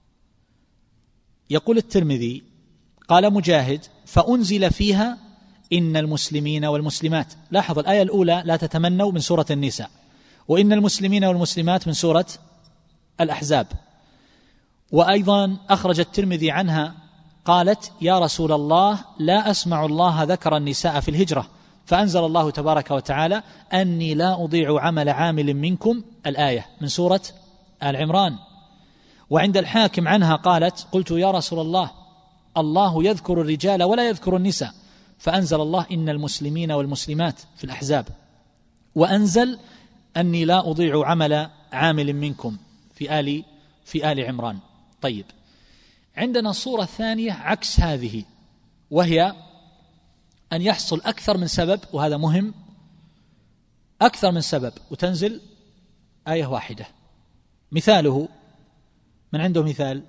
يقول الترمذي قال مجاهد: فأنزل فيها إن المسلمين والمسلمات. لاحظ الآية الأولى لا تتمنوا من سورة النساء، وإن المسلمين والمسلمات من سورة الأحزاب. وأيضا أخرج الترمذي عنها قالت: يا رسول الله لا أسمع الله ذكر النساء في الهجرة، فأنزل الله تبارك وتعالى: أني لا أضيع عمل عامل منكم، الآية من سورة آل عمران. وعند الحاكم عنها قالت: قلت يا رسول الله الله يذكر الرجال ولا يذكر النساء، فأنزل الله إن المسلمين والمسلمات في الأحزاب، وأنزل أني لا أضيع عمل عامل منكم في آل عمران. طيب، عندنا صورة ثانية عكس هذه، وهي أن يحصل أكثر من سبب، وهذا مهم، أكثر من سبب وتنزل آية واحدة. مثاله، من عنده مثال؟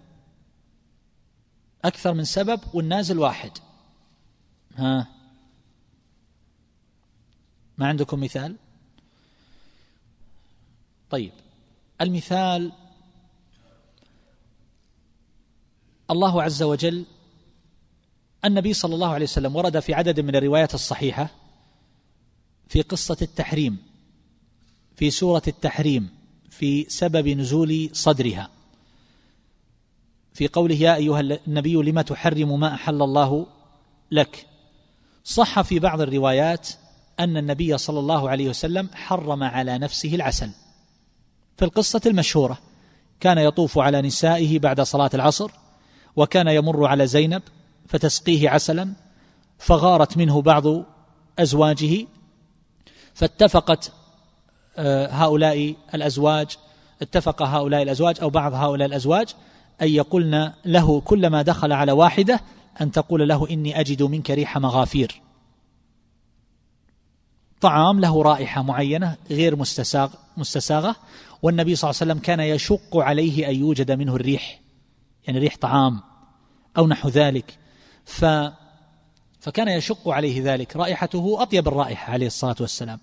أكثر من سبب والنازل واحد. ما عندكم مثال؟ طيب، المثال: الله عز وجل، النبي صلى الله عليه وسلم ورد في عدد من الروايات الصحيحة في قصة التحريم، في سورة التحريم، في سبب نزول صدرها، في قوله: يا أيها النبي لم تحرم ما أحل الله لك. صح في بعض الروايات أن النبي صلى الله عليه وسلم حرم على نفسه العسل. في القصة المشهورة كان يطوف على نسائه بعد صلاة العصر، وكان يمر على زينب فتسقيه عسلا، فغارت منه بعض أزواجه، فاتفق هؤلاء الأزواج أو بعض هؤلاء الأزواج أن يقولن له كلما دخل على واحدة أن تقول له: إني أجد منك ريح مغافير، طعام له رائحة معينة غير مستساغة، والنبي صلى الله عليه وسلم كان يشق عليه أن يوجد منه الريح، يعني ريح طعام أو نحو ذلك، فكان يشق عليه ذلك، رائحته أطيب الرائحة عليه الصلاة والسلام.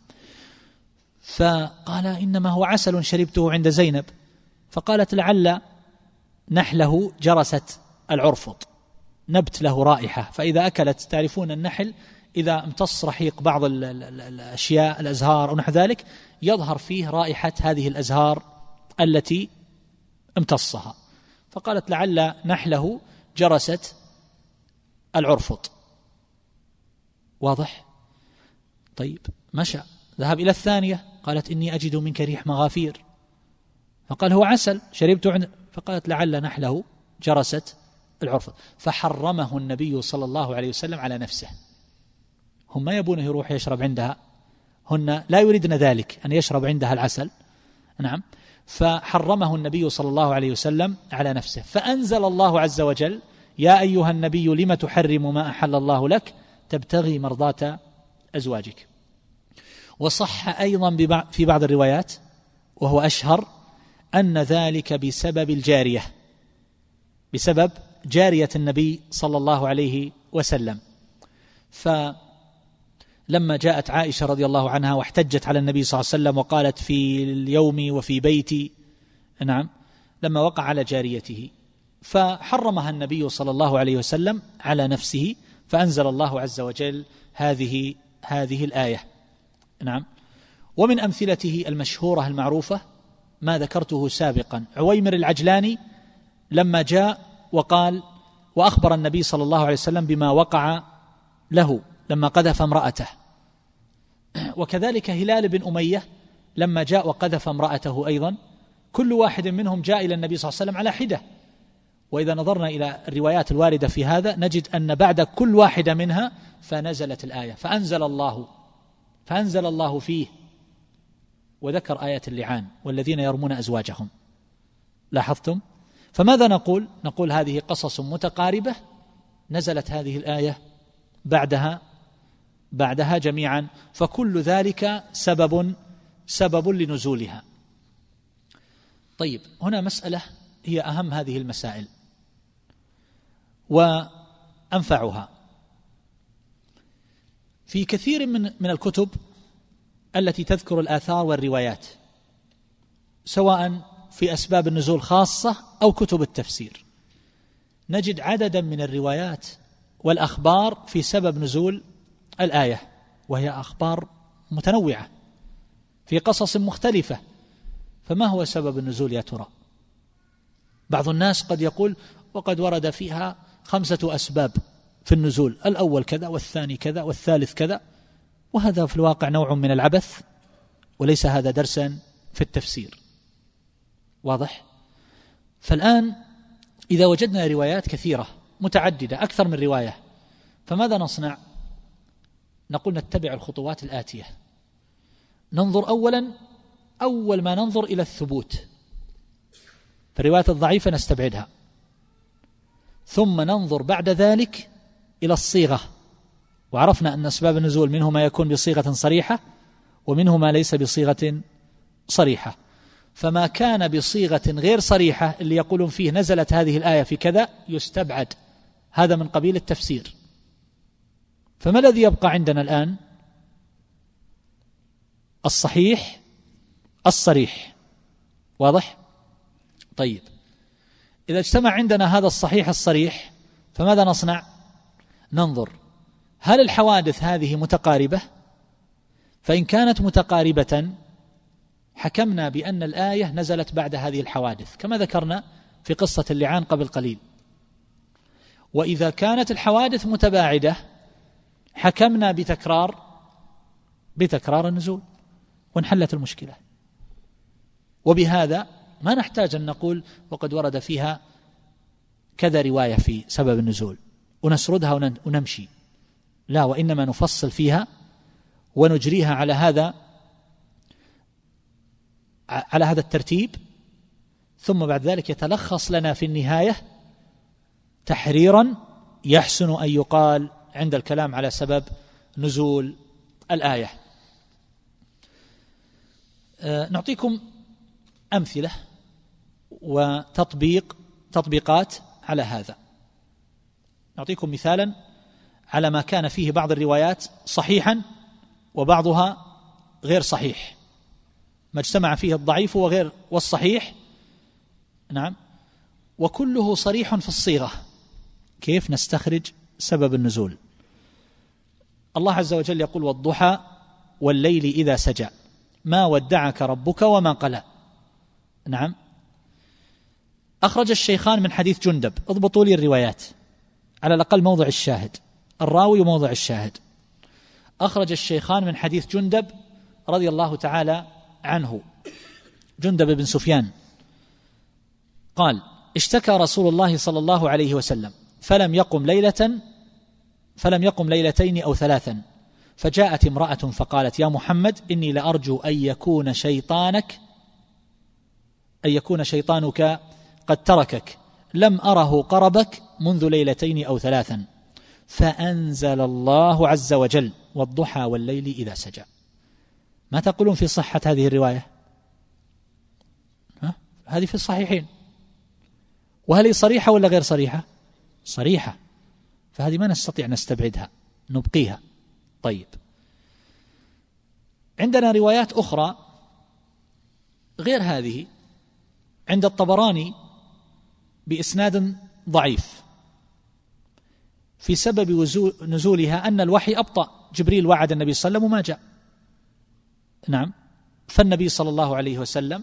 فقال: إنما هو عسل شربته عند زينب. فقالت: لعل نحله جرست العرفط، نبت له رائحة، فإذا أكلت، تعرفون النحل إذا امتص رحيق بعض الأشياء، الأزهار أو نحو ذلك، يظهر فيه رائحة هذه الأزهار التي امتصها. فقالت: لعل نحله جرست العرفط. واضح؟ طيب، مشى، ذهب إلى الثانية، قالت: إني أجد منك ريح مغافير. فقال: هو عسل شربته عند. فقالت: لعل نحله جرست العرفط. فحرمه النبي صلى الله عليه وسلم على نفسه. هم ما يبونه يروح يشرب عندها، هن لا يريدن ذلك، أن يشرب عندها العسل. نعم. فحرمه النبي صلى الله عليه وسلم على نفسه، فأنزل الله عز وجل: يا أيها النبي لم تحرم ما أحل الله لك تبتغي مرضات أزواجك. وصح أيضا في بعض الروايات، وهو أشهر، أن ذلك بسبب الجارية، بسبب جارية النبي صلى الله عليه وسلم. فلما جاءت عائشة رضي الله عنها واحتجت على النبي صلى الله عليه وسلم وقالت: في اليوم وفي بيتي، نعم، لما وقع على جاريته، فحرمها النبي صلى الله عليه وسلم على نفسه، فأنزل الله عز وجل هذه الآية. نعم. ومن أمثلته المشهورة المعروفة ما ذكرته سابقا: عويمر العجلاني لما جاء وقال وأخبر النبي صلى الله عليه وسلم بما وقع له لما قذف امرأته. وكذلك هلال بن أمية لما جاء وقذف امرأته أيضا، كل واحد منهم جاء إلى النبي صلى الله عليه وسلم على حدة. وإذا نظرنا إلى الروايات الواردة في هذا نجد أن بعد كل واحدة منها فنزلت الآية، فأنزل الله فيه، وذكر آيات اللعان والذين يرمون أزواجهم. لاحظتم؟ فماذا نقول؟ نقول هذه قصص متقاربة، نزلت هذه الآية بعدها جميعا، فكل ذلك سبب لنزولها. طيب، هنا مسألة هي أهم هذه المسائل وأنفعها. في كثير من الكتب التي تذكر الآثار والروايات، سواء في أسباب النزول خاصة أو كتب التفسير، نجد عددا من الروايات والأخبار في سبب نزول الآية، وهي أخبار متنوعة في قصص مختلفة. فما هو سبب النزول يا ترى؟ بعض الناس قد يقول: وقد ورد فيها 5 أسباب في النزول، الأول كذا والثاني كذا والثالث كذا، وهذا في الواقع نوع من العبث، وليس هذا درسا في التفسير. واضح؟ فالآن إذا وجدنا روايات كثيرة متعددة، أكثر من رواية، فماذا نصنع؟ نقول نتبع الخطوات الآتية. ننظر أول ما ننظر إلى الثبوت، فالروايات الضعيفة نستبعدها، ثم ننظر بعد ذلك إلى الصيغة، وعرفنا أن أسباب النزول منه ما يكون بصيغة صريحة ومنه ما ليس بصيغة صريحة. فما كان بصيغة غير صريحة اللي يقولون فيه نزلت هذه الآية في كذا يستبعد، هذا من قبيل التفسير. فما الذي يبقى عندنا الآن؟ الصحيح الصريح، واضح؟ طيب، إذا اجتمع عندنا هذا الصحيح الصريح فماذا نصنع؟ ننظر هل الحوادث هذه متقاربة؟ فإن كانت متقاربة حكمنا بأن الآية نزلت بعد هذه الحوادث كما ذكرنا في قصة اللعان قبل قليل. وإذا كانت الحوادث متباعدة حكمنا بتكرار النزول وانحلت المشكلة. وبهذا ما نحتاج أن نقول وقد ورد فيها كذا رواية في سبب النزول ونسردها ونمشي، لا، وإنما نفصل فيها ونجريها على هذا الترتيب، ثم بعد ذلك يتلخص لنا في النهاية تحريرا يحسن أن يقال عند الكلام على سبب نزول الآية. نعطيكم أمثلة وتطبيقات على هذا. نعطيكم مثالا على ما كان فيه بعض الروايات صحيحا وبعضها غير صحيح، ما اجتمع فيه الضعيف والصحيح، نعم، وكله صريح في الصيغة. كيف نستخرج سبب النزول؟ الله عز وجل يقول: والضحى والليل إذا سجى ما ودعك ربك وما قلى. نعم، أخرج الشيخان من حديث جندب، اضبطوا لي الروايات على الأقل موضع الشاهد، الراوي وموضع الشاهد. أخرج الشيخان من حديث جندب رضي الله تعالى عنه، جندب بن سفيان قال: اشتكى رسول الله صلى الله عليه وسلم فلم يقم ليلتين أو ثلاثا، فجاءت امرأة فقالت: يا محمد إني لأرجو أن يكون شيطانك قد تركك، لم أره قربك منذ ليلتين أو ثلاثا. فأنزل الله عز وجل: والضحى والليل إذا سجى. ما تقولون في صحة هذه الرواية؟ هذه في الصحيحين، وهل هي صريحة ولا غير صريحة؟ صريحة، فهذه ما نستطيع نستبعدها، نبقيها. طيب، عندنا روايات أخرى غير هذه عند الطبراني بإسناد ضعيف في سبب نزولها أن الوحي أبطأ، جبريل وعد النبي صلى الله عليه وسلم وما جاء. نعم، فالنبي صلى الله عليه وسلم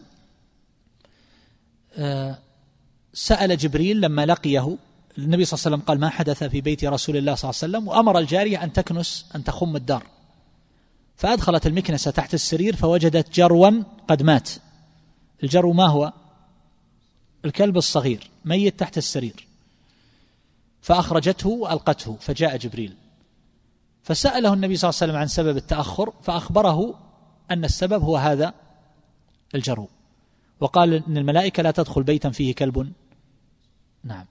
سأل جبريل لما لقيه، النبي صلى الله عليه وسلم قال: ما حدث في بيت رسول الله صلى الله عليه وسلم، وأمر الجارية أن تكنس، أن تخم الدار، فأدخلت المكنسة تحت السرير فوجدت جروا قد مات. الجرو ما هو؟ الكلب الصغير ميت تحت السرير، فأخرجته وألقته، فجاء جبريل فسأله النبي صلى الله عليه وسلم عن سبب التأخر، فأخبره أن السبب هو هذا الجرو، وقال إن الملائكة لا تدخل بيتا فيه كلب. نعم،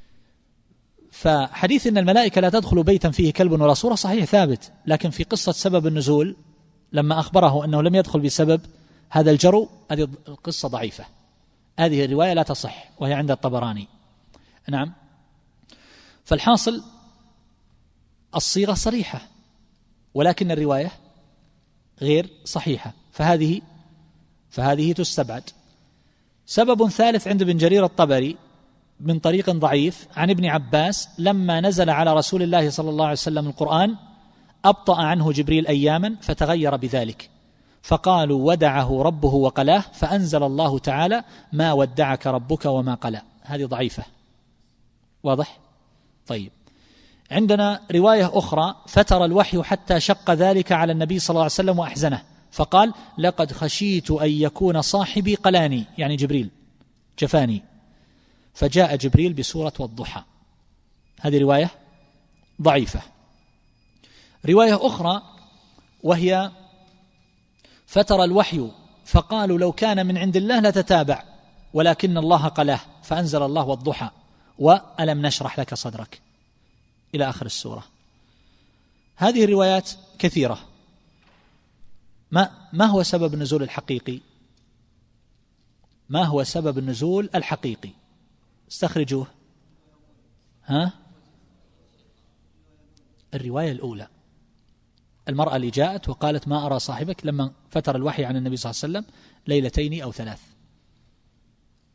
فحديث إن الملائكة لا تدخل بيتا فيه كلب ولا صورة صحيح ثابت، لكن في قصة سبب النزول لما أخبره أنه لم يدخل بسبب هذا الجرو، هذه القصة ضعيفة، هذه الرواية لا تصح وهي عند الطبراني. نعم، فالحاصل الصيغة صريحة ولكن الرواية غير صحيحة، فهذه تستبعد. سبب ثالث عند ابن جرير الطبري من طريق ضعيف عن ابن عباس: لما نزل على رسول الله صلى الله عليه وسلم القرآن أبطأ عنه جبريل أياما فتغير بذلك، فقالوا ودعه ربه وقلاه، فأنزل الله تعالى: ما ودعك ربك وما قلى. هذه ضعيفة، واضح؟ طيب، عندنا رواية أخرى: فتر الوحي حتى شق ذلك على النبي صلى الله عليه وسلم وأحزنه، فقال: لقد خشيت أن يكون صاحبي قلاني، يعني جبريل جفاني، فجاء جبريل بسورة والضحى. هذه رواية ضعيفة. رواية أخرى وهي: فتر الوحي فقالوا لو كان من عند الله لتتابع ولكن الله قلاه، فأنزل الله والضحى وألم نشرح لك صدرك، إلى آخر السورة. هذه الروايات كثيرة. ما هو سبب النزول الحقيقي؟ ما هو سبب النزول الحقيقي؟ استخرجوه. الرواية الأولى، المرأة اللي جاءت وقالت: ما أرى صاحبك، لما فتر الوحي عن النبي صلى الله عليه وسلم ليلتين أو ثلاث.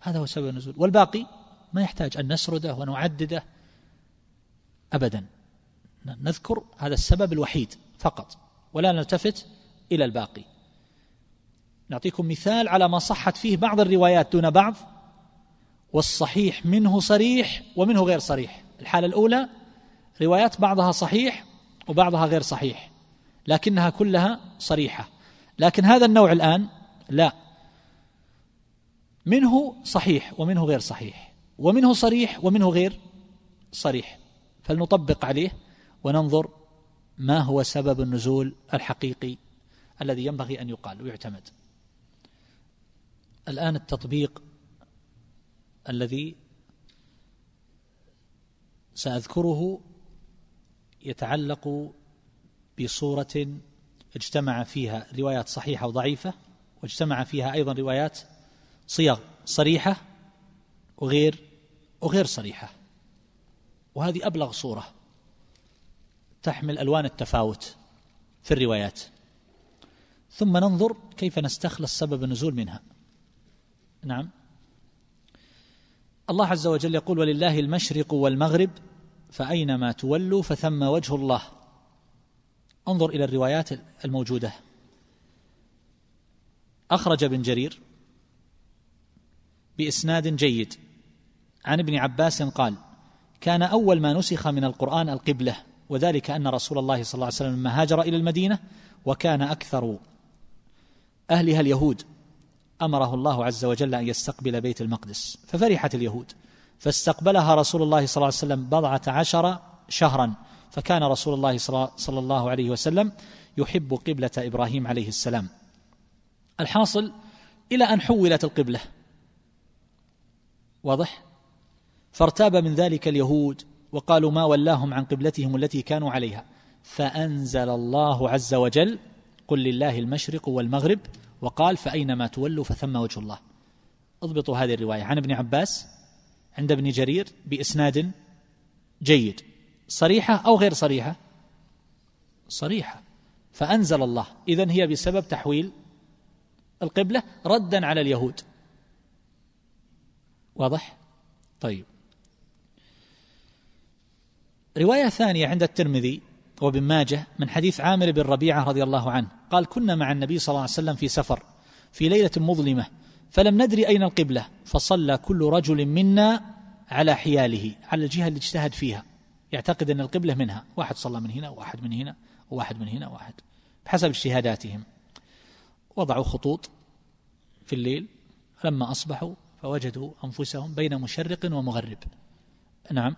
هذا هو سبب النزول، والباقي ما يحتاج أن نسرده ونعدده أبدا، نذكر هذا السبب الوحيد فقط ولا نلتفت إلى الباقي. نعطيكم مثال على ما صحت فيه بعض الروايات دون بعض، والصحيح منه صريح ومنه غير صريح. الحالة الأولى روايات بعضها صحيح وبعضها غير صحيح لكنها كلها صريحة، لكن هذا النوع الآن لا، منه صحيح ومنه غير صحيح، ومنه صريح ومنه غير صريح، فلنطبق عليه وننظر ما هو سبب النزول الحقيقي الذي ينبغي أن يقال ويعتمد. الآن التطبيق الذي سأذكره يتعلق بصورة اجتمع فيها روايات صحيحة وضعيفة، واجتمع فيها أيضا روايات صيغ صريحة وغير صريحة، وهذه أبلغ صورة تحمل ألوان التفاوت في الروايات، ثم ننظر كيف نستخلص سبب النزول منها. نعم، الله عز وجل يقول: ولله المشرق والمغرب فأينما تولوا فثم وجه الله. انظر إلى الروايات الموجودة. أخرج ابن جرير بإسناد جيد عن ابن عباس قال: كان أول ما نسخ من القرآن القبلة، وذلك أن رسول الله صلى الله عليه وسلم لما هاجر إلى المدينة وكان أكثر أهلها اليهود أمره الله عز وجل أن يستقبل بيت المقدس، ففرحت اليهود فاستقبلها رسول الله صلى الله عليه وسلم 14 شهرا، فكان رسول الله صلى الله عليه وسلم يحب قبلة إبراهيم عليه السلام. الحاصل إلى أن حولت القبلة، واضح؟ فارتاب من ذلك اليهود وقالوا ما ولاهم عن قبلتهم التي كانوا عليها، فأنزل الله عز وجل: قل لله المشرق والمغرب، وقال: فأينما تولوا فثم وجه الله. اضبطوا هذه الرواية عن ابن عباس عند ابن جرير بإسناد جيد، صريحة أو غير صريحة؟ صريحة. فأنزل الله، إذن هي بسبب تحويل القبلة ردا على اليهود، واضح؟ طيب، رواية ثانية عند الترمذي وابن ماجه من حديث عامر بن ربيعة رضي الله عنه قال: كنا مع النبي صلى الله عليه وسلم في سفر في ليلة مظلمة فلم ندري أين القبلة، فصلى كل رجل منا على حياله، على الجهة اللي اجتهد فيها، يعتقد أن القبلة منها، واحد صلى من هنا وواحد من هنا وواحد من هنا وواحد بحسب اجتهاداتهم. وضعوا خطوط في الليل، لما أصبحوا فوجدوا أنفسهم بين مشرق ومغرب. نعم،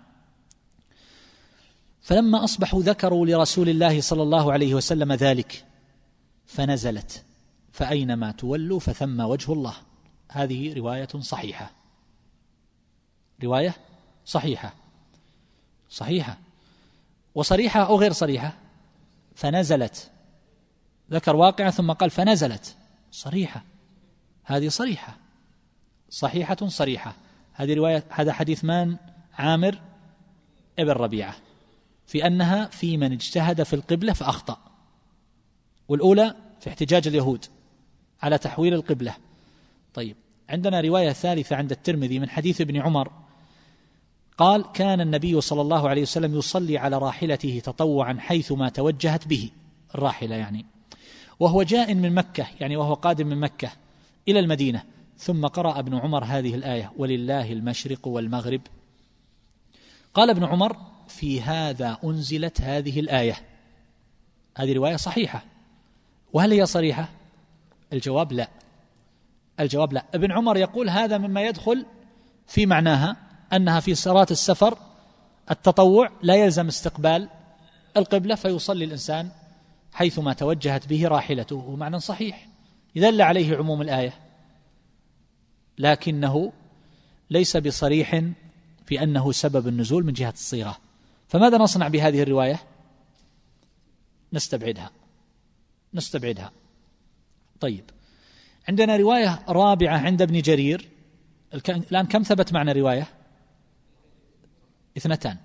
فلما أصبحوا ذكروا لرسول الله صلى الله عليه وسلم ذلك فنزلت: فأينما تولوا فثم وجه الله. هذه رواية صحيحة، رواية صحيحة وصريحة أو غير صريحة؟ فنزلت، ذكر واقعة ثم قال فنزلت، صريحة، هذه صريحة، صحيحة صريحة. هذه رواية، هذا حديث من؟ عامر ابن ربيعة، في أنها في من اجتهد في القبلة فأخطأ، والأولى في احتجاج اليهود على تحويل القبلة. طيب، عندنا رواية ثالثة عند الترمذي من حديث ابن عمر قال: كان النبي صلى الله عليه وسلم يصلي على راحلته تطوعا حيثما توجهت به، الراحلة يعني، وهو جاء من مكة، يعني وهو قادم من مكة إلى المدينة، ثم قرأ ابن عمر هذه الآية: ولله المشرق والمغرب. قال ابن عمر: في هذا أنزلت هذه الآية. هذه رواية صحيحة، وهل هي صريحة؟ الجواب لا، الجواب لا. ابن عمر يقول هذا مما يدخل في معناها، أنها في صلاة السفر التطوع لا يلزم استقبال القبلة، فيصلي الإنسان حيثما توجهت به راحلته، ومعنى صحيح يدل عليه عموم الآية، لكنه ليس بصريح في أنه سبب النزول من جهة الصيغة. فماذا نصنع بهذه الرواية؟ نستبعدها. طيب، عندنا رواية رابعة عند ابن جرير. الآن كم ثبت معنا رواية؟ 2.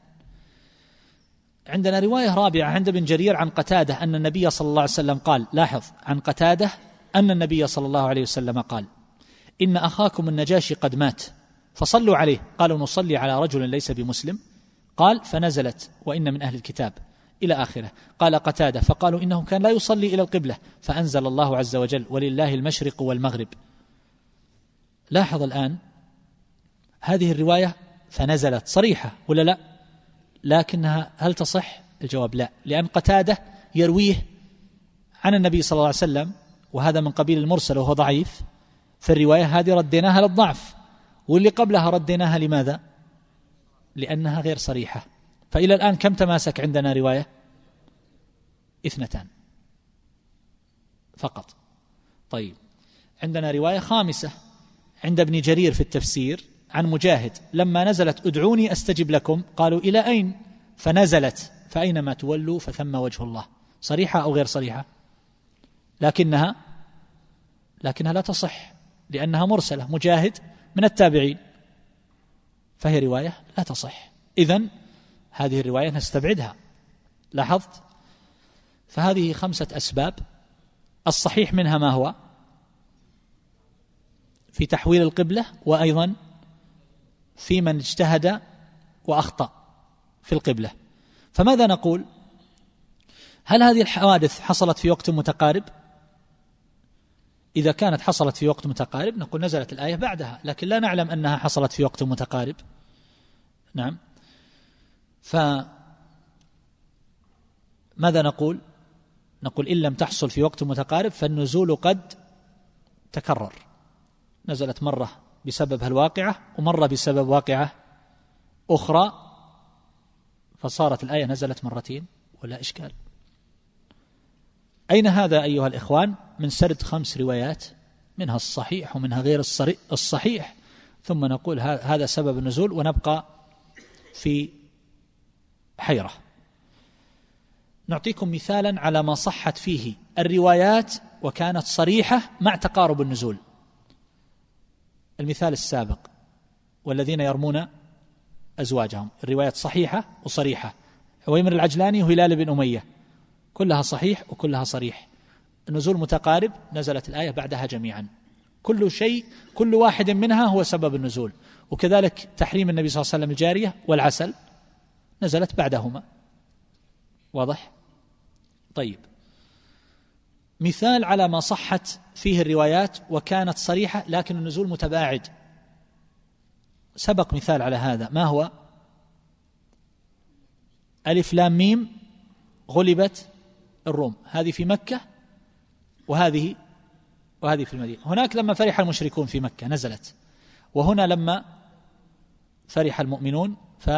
عندنا رواية رابعة عند ابن جرير عن قتادة أن النبي صلى الله عليه وسلم قال، لاحظ، عن قتادة أن النبي صلى الله عليه وسلم قال: إن أخاكم النجاشي قد مات فصلوا عليه. قالوا نصلي على رجل ليس بمسلم. قال فنزلت وإن من أهل الكتاب إلى آخره. قال قتادة فقالوا إنه كان لا يصلي إلى القبلة فأنزل الله عز وجل ولله المشرق والمغرب. لاحظ الآن هذه الرواية فنزلت صريحة ولا لا؟ لكنها هل تصح؟ الجواب لا، لأن قتادة يرويه عن النبي صلى الله عليه وسلم وهذا من قبيل المرسل وهو ضعيف. في الرواية هذه رديناها للضعف، واللي قبلها رديناها لماذا؟ لأنها غير صريحة. فإلى الآن كم تماسك عندنا رواية؟ 2 فقط. طيب عندنا رواية خامسة عند ابن جرير في التفسير عن مجاهد لما نزلت ادعوني أستجب لكم قالوا إلى أين؟ فنزلت فأينما تولوا فثم وجه الله. صريحة أو غير صريحة؟ لكنها لا تصح لأنها مرسلة، مجاهد من التابعين، فهي رواية لا تصح. إذن هذه الرواية نستبعدها. لاحظت؟ فهذه 5 أسباب. الصحيح منها ما هو؟ في تحويل القبلة، وأيضا في من اجتهد وأخطأ في القبلة. فماذا نقول؟ هل هذه الحوادث حصلت في وقت متقارب؟ إذا كانت حصلت في وقت متقارب نقول نزلت الآية بعدها، لكن لا نعلم أنها حصلت في وقت متقارب. نعم. فماذا نقول؟ نقول إن لم تحصل في وقت متقارب فالنزول قد تكرر، نزلت مرة بسبب الواقعة ومرة بسبب واقعة أخرى، فصارت الآية نزلت مرتين ولا إشكال. أين هذا أيها الإخوان؟ من سرد 5 روايات منها الصحيح ومنها غير الصحيح، ثم نقول هذا سبب النزول ونبقى في حيرة. نعطيكم مثالا على ما صحت فيه الروايات وكانت صريحة مع تقارب النزول. المثال السابق والذين يرمون أزواجهم، الروايات صحيحة وصريحة، عويمر العجلاني وهلال بن أمية، كلها صحيح وكلها صريح. النزول متقارب، نزلت الآية بعدها جميعا. كل واحد منها هو سبب النزول. وكذلك تحريم النبي صلى الله عليه وسلم الجارية والعسل نزلت بعدهما. واضح؟ طيب، مثال على ما صحت فيه الروايات وكانت صريحة لكن النزول متباعد. سبق مثال على هذا، ما هو؟ ألف لام ميم غلبت الروم، هذه في مكة وهذه في المدينة. هناك لما فرح المشركون في مكة نزلت، وهنا لما فرح المؤمنون.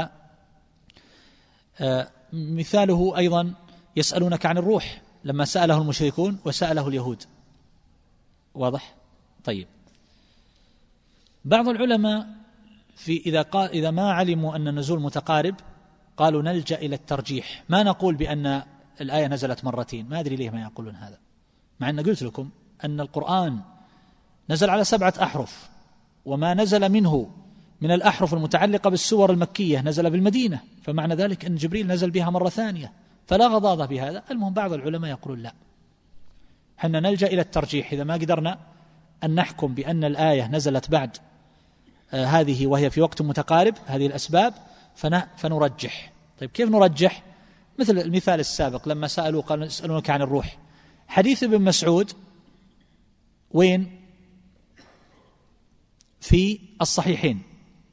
مثاله أيضا يسألونك عن الروح لما سأله المشركون وسأله اليهود. واضح؟ طيب، بعض العلماء إذا ما علموا أن النزول متقارب قالوا نلجأ إلى الترجيح، ما نقول بأن الآية نزلت مرتين. ما أدري ليه ما يقولون هذا، مع أن قلت لكم أن القرآن نزل على 7 أحرف، وما نزل منه من الأحرف المتعلقة بالسور المكية نزل بالمدينة، فمعنى ذلك أن جبريل نزل بها مرة ثانية، فلا غضاضة بهذا. المهم بعض العلماء يقولون لا، حنا نلجأ إلى الترجيح. إذا ما قدرنا أن نحكم بأن الآية نزلت بعد هذه وهي في وقت متقارب، هذه الأسباب، فنرجح. طيب كيف نرجح؟ مثل المثال السابق لما قالوا يسألونك عن الروح، حديث ابن مسعود وين؟ في الصحيحين.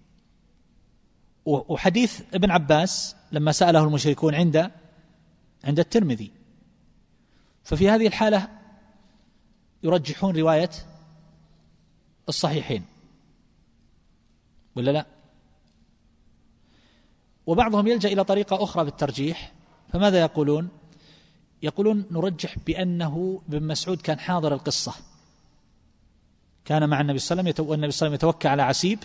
وحديث ابن عباس لما سأله المشركون عند الترمذي. ففي هذه الحالة يرجحون رواية الصحيحين ولا لا؟ وبعضهم يلجأ إلى طريقة أخرى بالترجيح، فماذا يقولون؟ يقولون نرجح بأنه ابن مسعود كان حاضر القصة، كان مع النبي صلى الله عليه وسلم، والنبي صلى الله عليه وسلم يتوكى على عسيب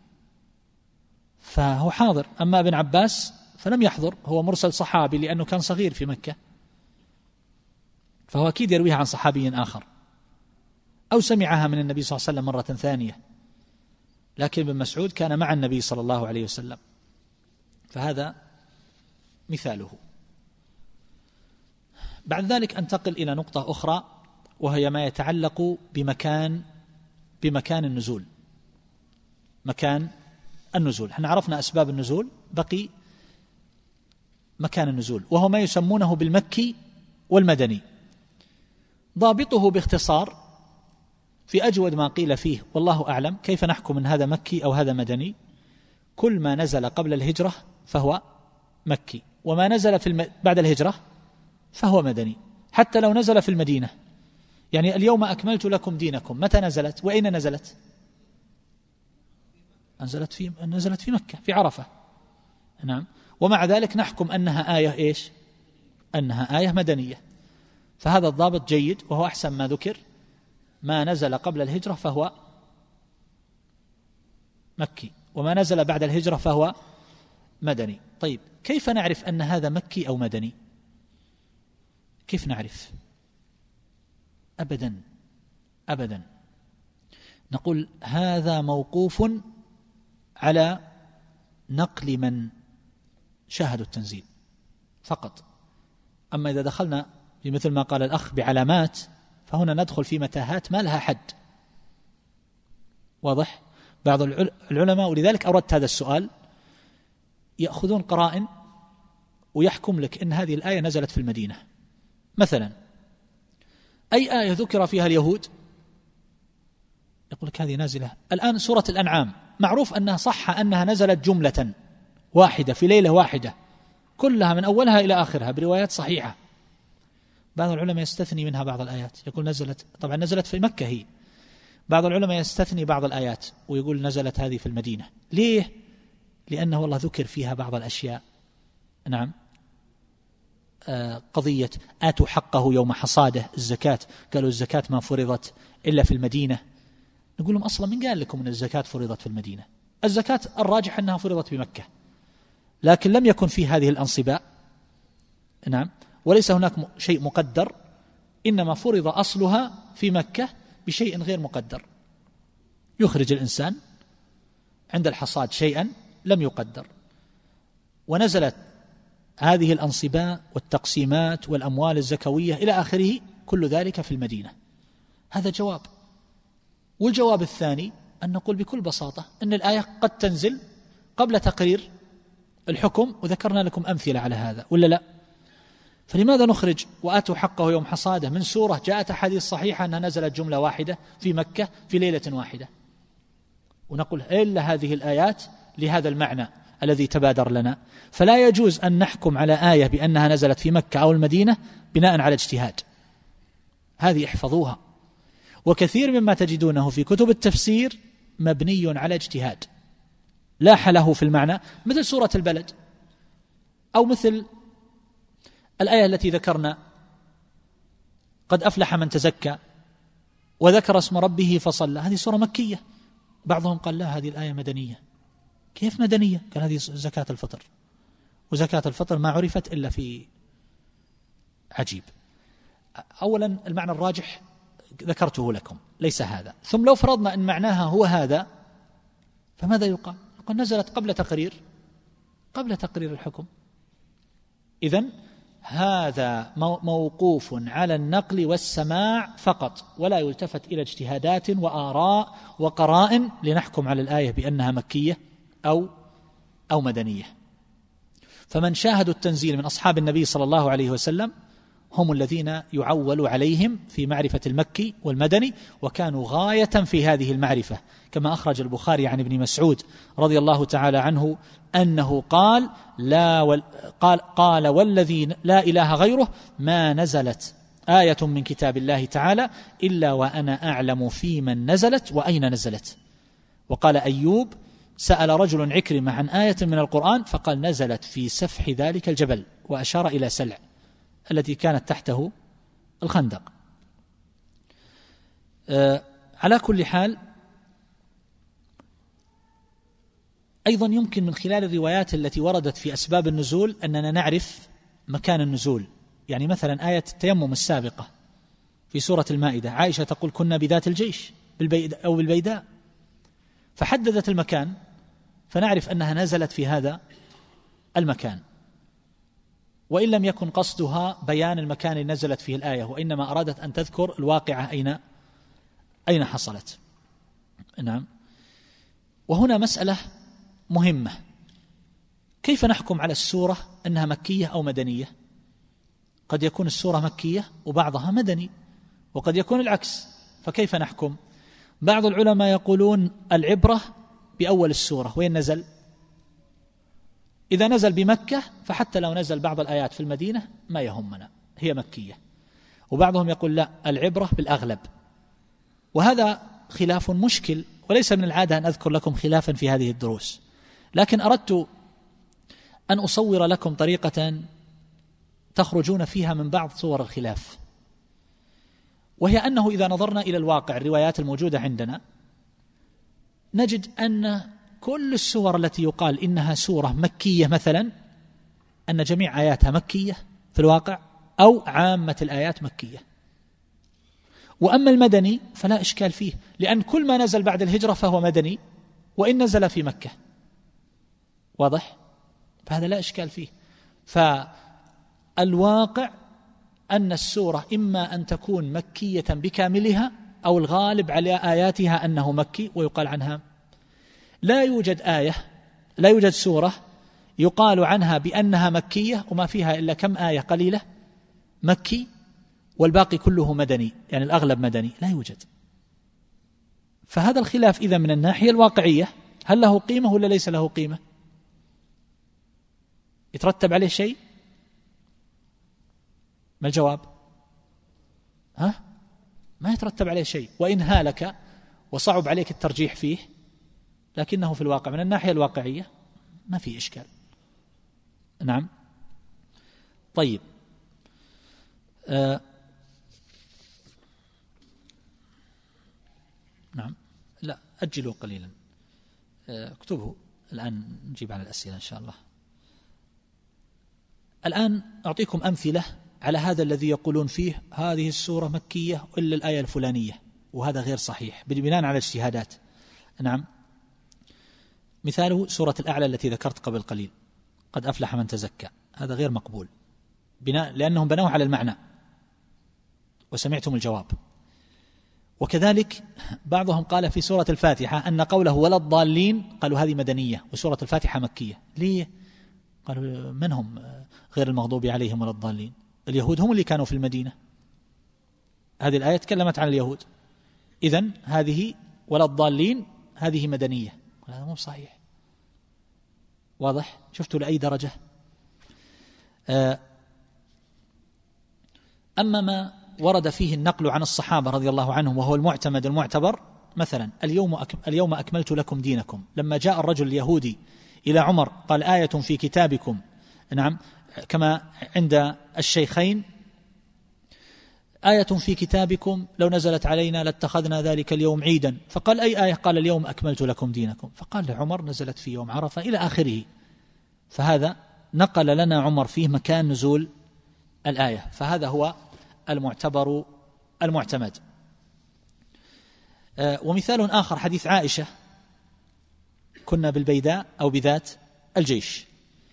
فهو حاضر. أما ابن عباس فلم يحضر، هو مرسل صحابي لأنه كان صغير في مكة، فهو أكيد يرويها عن صحابي آخر أو سمعها من النبي صلى الله عليه وسلم مرة ثانية. لكن ابن مسعود كان مع النبي صلى الله عليه وسلم، فهذا مثاله. بعد ذلك أنتقل إلى نقطة أخرى، وهي ما يتعلق بمكان بمكان النزول، مكان النزول. احنا عرفنا أسباب النزول، بقي مكان النزول، وهو ما يسمونه بالمكي والمدني. ضابطه باختصار في أجود ما قيل فيه والله أعلم كيف نحكم من هذا مكي أو هذا مدني: كل ما نزل قبل الهجرة فهو مكي، وما نزل بعد الهجرة فهو مدني، حتى لو نزل في المدينة. يعني اليوم أكملت لكم دينكم، متى نزلت وأين نزلت؟ نزلت في مكة في عرفة، نعم. ومع ذلك نحكم أنها آية إيش؟ أنها آية مدنية. فهذا الضابط جيد، وهو أحسن ما ذكر: ما نزل قبل الهجرة فهو مكي، وما نزل بعد الهجرة فهو مدني. طيب، كيف نعرف أن هذا مكي أو مدني؟ كيف نعرف؟ أبدا نقول هذا موقوف على نقل من شاهدوا التنزيل فقط. أما إذا دخلنا في مثل ما قال الأخ بعلامات، فهنا ندخل في متاهات ما لها حد. واضح؟ بعض العلماء، ولذلك أردت هذا السؤال، يأخذون قرائن ويحكم لك إن هذه الآية نزلت في المدينة. مثلا أي آية ذكر فيها اليهود يقول لك هذه نازلة الآن. سورة الأنعام معروف أنها صح أنها نزلت جملة واحدة في ليلة واحدة، كلها من أولها إلى آخرها بروايات صحيحة. بعض العلماء يستثني منها بعض الآيات، يقول نزلت في مكة هي. بعض العلماء يستثني بعض الآيات ويقول نزلت هذه في المدينة. ليه؟ لأنه والله ذكر فيها بعض الأشياء. نعم، قضية آتوا حقه يوم حصاده، الزكاة، قالوا الزكاة ما فرضت إلا في المدينة. نقول لهم أصلا من قال لكم أن الزكاة فرضت في المدينة؟ الزكاة الراجح أنها فرضت بمكة، لكن لم يكن في هذه الأنصباء. نعم، وليس هناك شيء مقدر، إنما فرض أصلها في مكة بشيء غير مقدر. يخرج الإنسان عند الحصاد شيئا لم يقدر، ونزلت هذه الأنصباء والتقسيمات والأموال الزكوية إلى آخره، كل ذلك في المدينة. هذا جواب. والجواب الثاني أن نقول بكل بساطة أن الآية قد تنزل قبل تقرير الحكم، وذكرنا لكم أمثلة على هذا، ولا لا؟ فلماذا نخرج وآتوا حقه يوم حصاده من سورة جاءت أحاديث صحيحة أنها نزلت جملة واحدة في مكة في ليلة واحدة، ونقول إلا هذه الآيات لهذا المعنى الذي تبادر لنا؟ فلا يجوز أن نحكم على آية بأنها نزلت في مكة أو المدينة بناء على اجتهاد. هذه احفظوها. وكثير مما تجدونه في كتب التفسير مبني على اجتهاد لا حله في المعنى، مثل سورة البلد، أو مثل الآية التي ذكرنا قد أفلح من تزكى وذكر اسم ربه فصلى. هذه سورة مكية. بعضهم قال لا، هذه الآية مدنية. كيف مدنية؟ قال هذه زكاة الفطر، وزكاة الفطر ما عرفت إلا في عجيب. أولا المعنى الراجح ذكرته لكم ليس هذا. ثم لو فرضنا أن معناها هو هذا، فماذا يقال؟ يقول نزلت قبل تقرير الحكم. إذن هذا موقوف على النقل والسماع فقط، ولا يلتفت إلى اجتهادات وآراء وقرائن لنحكم على الآية بأنها مكية أو مدنية. فمن شاهدوا التنزيل من أصحاب النبي صلى الله عليه وسلم هم الذين يعول عليهم في معرفة المكي والمدني، وكانوا غاية في هذه المعرفة، كما أخرج البخاري عن ابن مسعود رضي الله تعالى عنه أنه قال والذي لا إله غيره ما نزلت آية من كتاب الله تعالى إلا وأنا أعلم في من نزلت وأين نزلت. وقال أيوب سأل رجل عكرمة عن آية من القرآن فقال نزلت في سفح ذلك الجبل، وأشار إلى سلع التي كانت تحته الخندق. على كل حال، أيضا يمكن من خلال الروايات التي وردت في أسباب النزول أننا نعرف مكان النزول. يعني مثلا آية التيمم السابقة في سورة المائدة، عائشة تقول كنا بذات الجيش أو بالبيداء، فحددت المكان، فنعرف أنها نزلت في هذا المكان، وإن لم يكن قصدها بيان المكان اللي نزلت فيه الآية، وإنما أرادت أن تذكر الواقعة أين حصلت. نعم. وهنا مسألة مهمة، كيف نحكم على السورة أنها مكية أو مدنية؟ قد يكون السورة مكية وبعضها مدني، وقد يكون العكس، فكيف نحكم؟ بعض العلماء يقولون العبرة بأول السورة وين نزل. إذا نزل بمكة فحتى لو نزل بعض الآيات في المدينة ما يهمنا، هي مكية. وبعضهم يقول لا، العبرة بالأغلب. وهذا خلاف مشكل، وليس من العادة أن أذكر لكم خلافا في هذه الدروس، لكن أردت أن أصور لكم طريقة تخرجون فيها من بعض صور الخلاف، وهي أنه إذا نظرنا إلى الواقع الروايات الموجودة عندنا نجد أن كل السور التي يقال إنها سورة مكية مثلا أن جميع آياتها مكية في الواقع، أو عامة الآيات مكية. وأما المدني فلا إشكال فيه، لأن كل ما نزل بعد الهجرة فهو مدني وإن نزل في مكة، واضح؟ فهذا لا إشكال فيه. فالواقع أن السورة إما أن تكون مكية بكاملها، أو الغالب على آياتها أنه مكي ويقال عنها. لا يوجد سورة يقال عنها بأنها مكية وما فيها إلا كم آية قليلة مكي والباقي كله مدني، يعني الأغلب مدني، لا يوجد. فهذا الخلاف إذا من الناحية الواقعية هل له قيمة ولا ليس له قيمة؟ يترتب عليه شيء؟ ما الجواب؟ ما يترتب عليه شيء، وإن هالك وصعب عليك الترجيح فيه، لكنه في الواقع من الناحية الواقعية ما في إشكال. نعم. طيب، نعم، لا أجلوا قليلا، اكتبه الآن نجيب على الأسئلة إن شاء الله. الآن أعطيكم أمثلة على هذا الذي يقولون فيه هذه السورة مكية إلا الآية الفلانية، وهذا غير صحيح بناء على اجتهادات. نعم. مثاله سورة الأعلى التي ذكرت قبل قليل، قد أفلح من تزكى، هذا غير مقبول لأنهم بنوه على المعنى وسمعتم الجواب. وكذلك بعضهم قال في سورة الفاتحة أن قوله ولا الضالين قالوا هذه مدنية وسورة الفاتحة مكية. ليه؟ قالوا من هم غير المغضوب عليهم ولا الضالين؟ اليهود هم اللي كانوا في المدينة، هذه الآية تكلمت عن اليهود، إذن هذه ولا الضالين هذه مدنية. هذا مو صحيح، واضح؟ شفتوا لأي درجة؟ أما ما ورد فيه النقل عن الصحابة رضي الله عنهم وهو المعتمد المعتبر، مثلا اليوم أكملت لكم دينكم، لما جاء الرجل اليهودي إلى عمر قال آية في كتابكم، نعم، كما عند الشيخين، آية في كتابكم لو نزلت علينا لاتخذنا ذلك اليوم عيدا، فقال أي آية؟ قال اليوم أكملت لكم دينكم، فقال لعمر نزلت في يوم عرفة إلى آخره. فهذا نقل لنا عمر فيه مكان نزول الآية، فهذا هو المعتبر المعتمد. ومثال آخر حديث عائشة كنا بالبيداء أو بذات الجيش.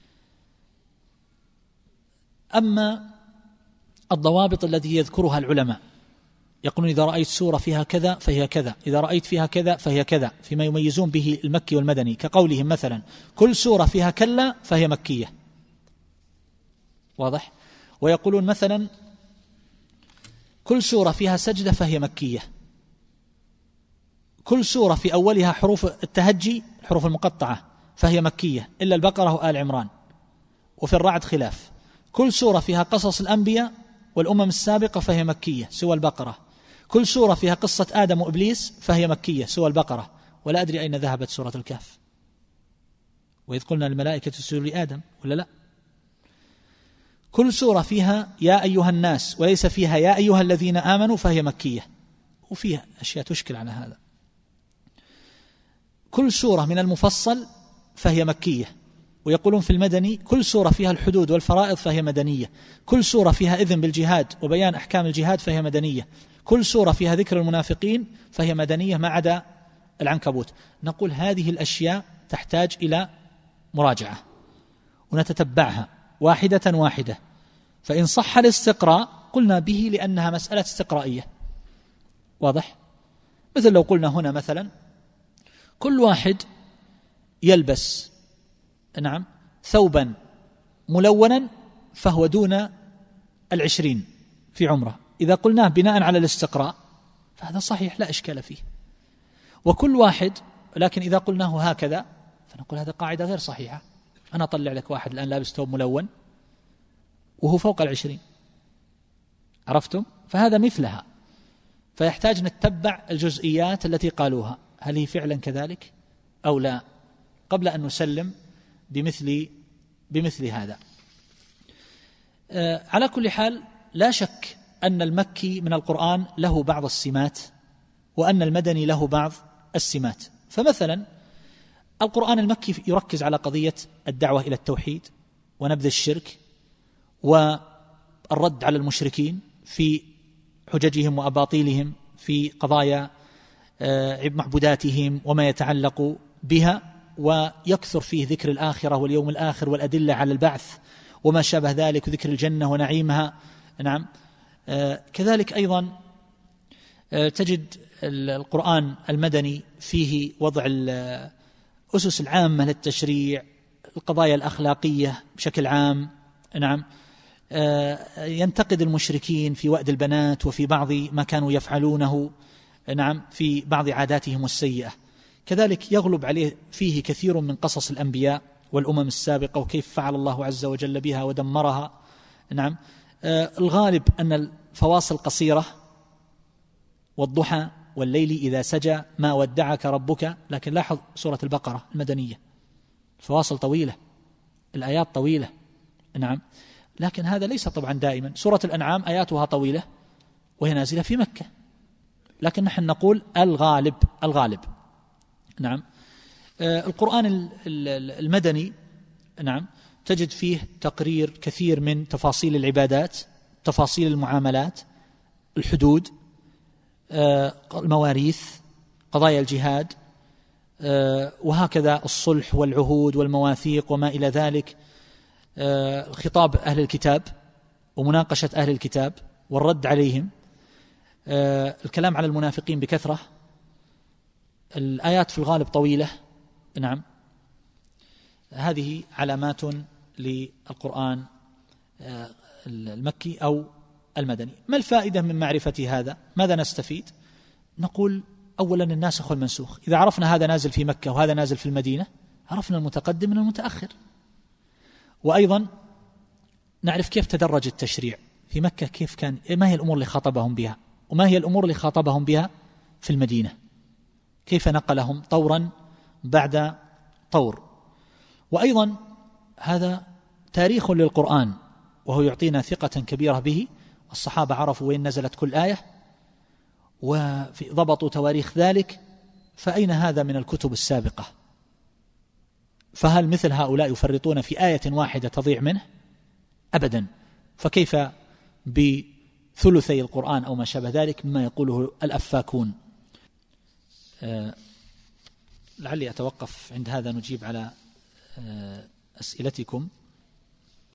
أما الضوابط التي يذكرها العلماء يقولون إذا رأيت سورة فيها كذا فهي كذا، إذا رأيت فيها كذا فهي كذا، فيما يميزون به المكي والمدني، كقولهم مثلا كل سورة فيها كلا فهي مكية، واضح؟ ويقولون مثلا كل سورة فيها سجدة فهي مكية، كل سورة في أولها حروف التهجي الحروف المقطعة فهي مكية إلا البقرة وآل عمران، وفي الرعد خلاف، كل سورة فيها قصص الأنبياء والأمم السابقة فهي مكية سوى البقرة، كل سورة فيها قصة آدم وإبليس فهي مكية سوى البقرة، ولا أدري أين ذهبت سورة الكهف، وإذ قلنا الملائكة اسجدوا لآدم ولا لا. كل سورة فيها يا أيها الناس وليس فيها يا أيها الذين آمنوا فهي مكية، وفيها أشياء تشكل على هذا. كل سورة من المفصل فهي مكية، ويقولون في المدني كل سورة فيها الحدود والفرائض فهي مدنية، كل سورة فيها إذن بالجهاد وبيان أحكام الجهاد فهي مدنية، كل سورة فيها ذكر المنافقين فهي مدنية ما عدا العنكبوت. نقول هذه الأشياء تحتاج إلى مراجعة ونتتبعها واحدة واحدة، فإن صح الاستقراء قلنا به لأنها مسألة استقرائية، واضح؟ مثل لو قلنا هنا مثلا كل واحد يلبس نعم ثوبا ملونا فهو دون 20 في عمره، إذا قلناه بناء على الاستقراء فهذا صحيح لا إشكال فيه. وكل واحد، لكن إذا قلناه هكذا فنقول هذا قاعدة غير صحيحة. أنا أطلع لك واحد الآن لابس ثوب ملون وهو فوق 20، عرفتم؟ فهذا مثلها، فيحتاج نتبع الجزئيات التي قالوها، هل هي فعلا كذلك أو لا، قبل أن نسلم بمثل هذا. على كل حال لا شك أن المكي من القرآن له بعض السمات وأن المدني له بعض السمات. فمثلا القرآن المكي يركز على قضية الدعوة إلى التوحيد ونبذ الشرك والرد على المشركين في حججهم وأباطيلهم في قضايا معبوداتهم وما يتعلق بها، ويكثر فيه ذكر الآخرة واليوم الآخر والأدلة على البعث وما شابه ذلك، وذكر الجنة ونعيمها. نعم. كذلك أيضا تجد القرآن المدني فيه وضع الأسس العامة للتشريع، القضايا الأخلاقية بشكل عام. نعم. ينتقد المشركين في وأد البنات وفي بعض ما كانوا يفعلونه، نعم، في بعض عاداتهم السيئة. كذلك يغلب عليه فيه كثير من قصص الأنبياء والأمم السابقة وكيف فعل الله عز وجل بها ودمرها. نعم. الغالب أن الفواصل قصيرة، والضحى والليل إذا سجى ما ودعك ربك، لكن لاحظ سورة البقرة المدنية الفواصل طويلة، الآيات طويلة. نعم. لكن هذا ليس طبعا دائما. سورة الأنعام آياتها طويلة وهي نازلة في مكة، لكن نحن نقول الغالب. نعم. القرآن المدني نعم تجد فيه تقرير كثير من تفاصيل العبادات، تفاصيل المعاملات، الحدود، المواريث، قضايا الجهاد، وهكذا الصلح والعهود والمواثيق وما إلى ذلك، خطاب أهل الكتاب ومناقشة أهل الكتاب والرد عليهم، الكلام على المنافقين بكثرة. الآيات في الغالب طويلة. نعم. هذه علامات للقرآن المكي أو المدني. ما الفائدة من معرفة هذا؟ ماذا نستفيد؟ نقول أولا الناسخ والمنسوخ. إذا عرفنا هذا نازل في مكة وهذا نازل في المدينة عرفنا المتقدم من المتأخر، وأيضا نعرف كيف تدرج التشريع في مكة، كيف كان، ما هي الأمور اللي خاطبهم بها وما هي الأمور اللي خاطبهم بها في المدينة، كيف نقلهم طورا بعد طور. وأيضا هذا تاريخ للقرآن وهو يعطينا ثقة كبيرة به. الصحابة عرفوا وين نزلت كل آية وضبطوا تواريخ ذلك، فأين هذا من الكتب السابقة؟ فهل مثل هؤلاء يفرطون في آية واحدة تضيع منه؟ أبدا. فكيف بثلثي القرآن أو ما شابه ذلك مما يقوله الأفاكون؟ لعلي أتوقف عند هذا، نجيب على أسئلتكم.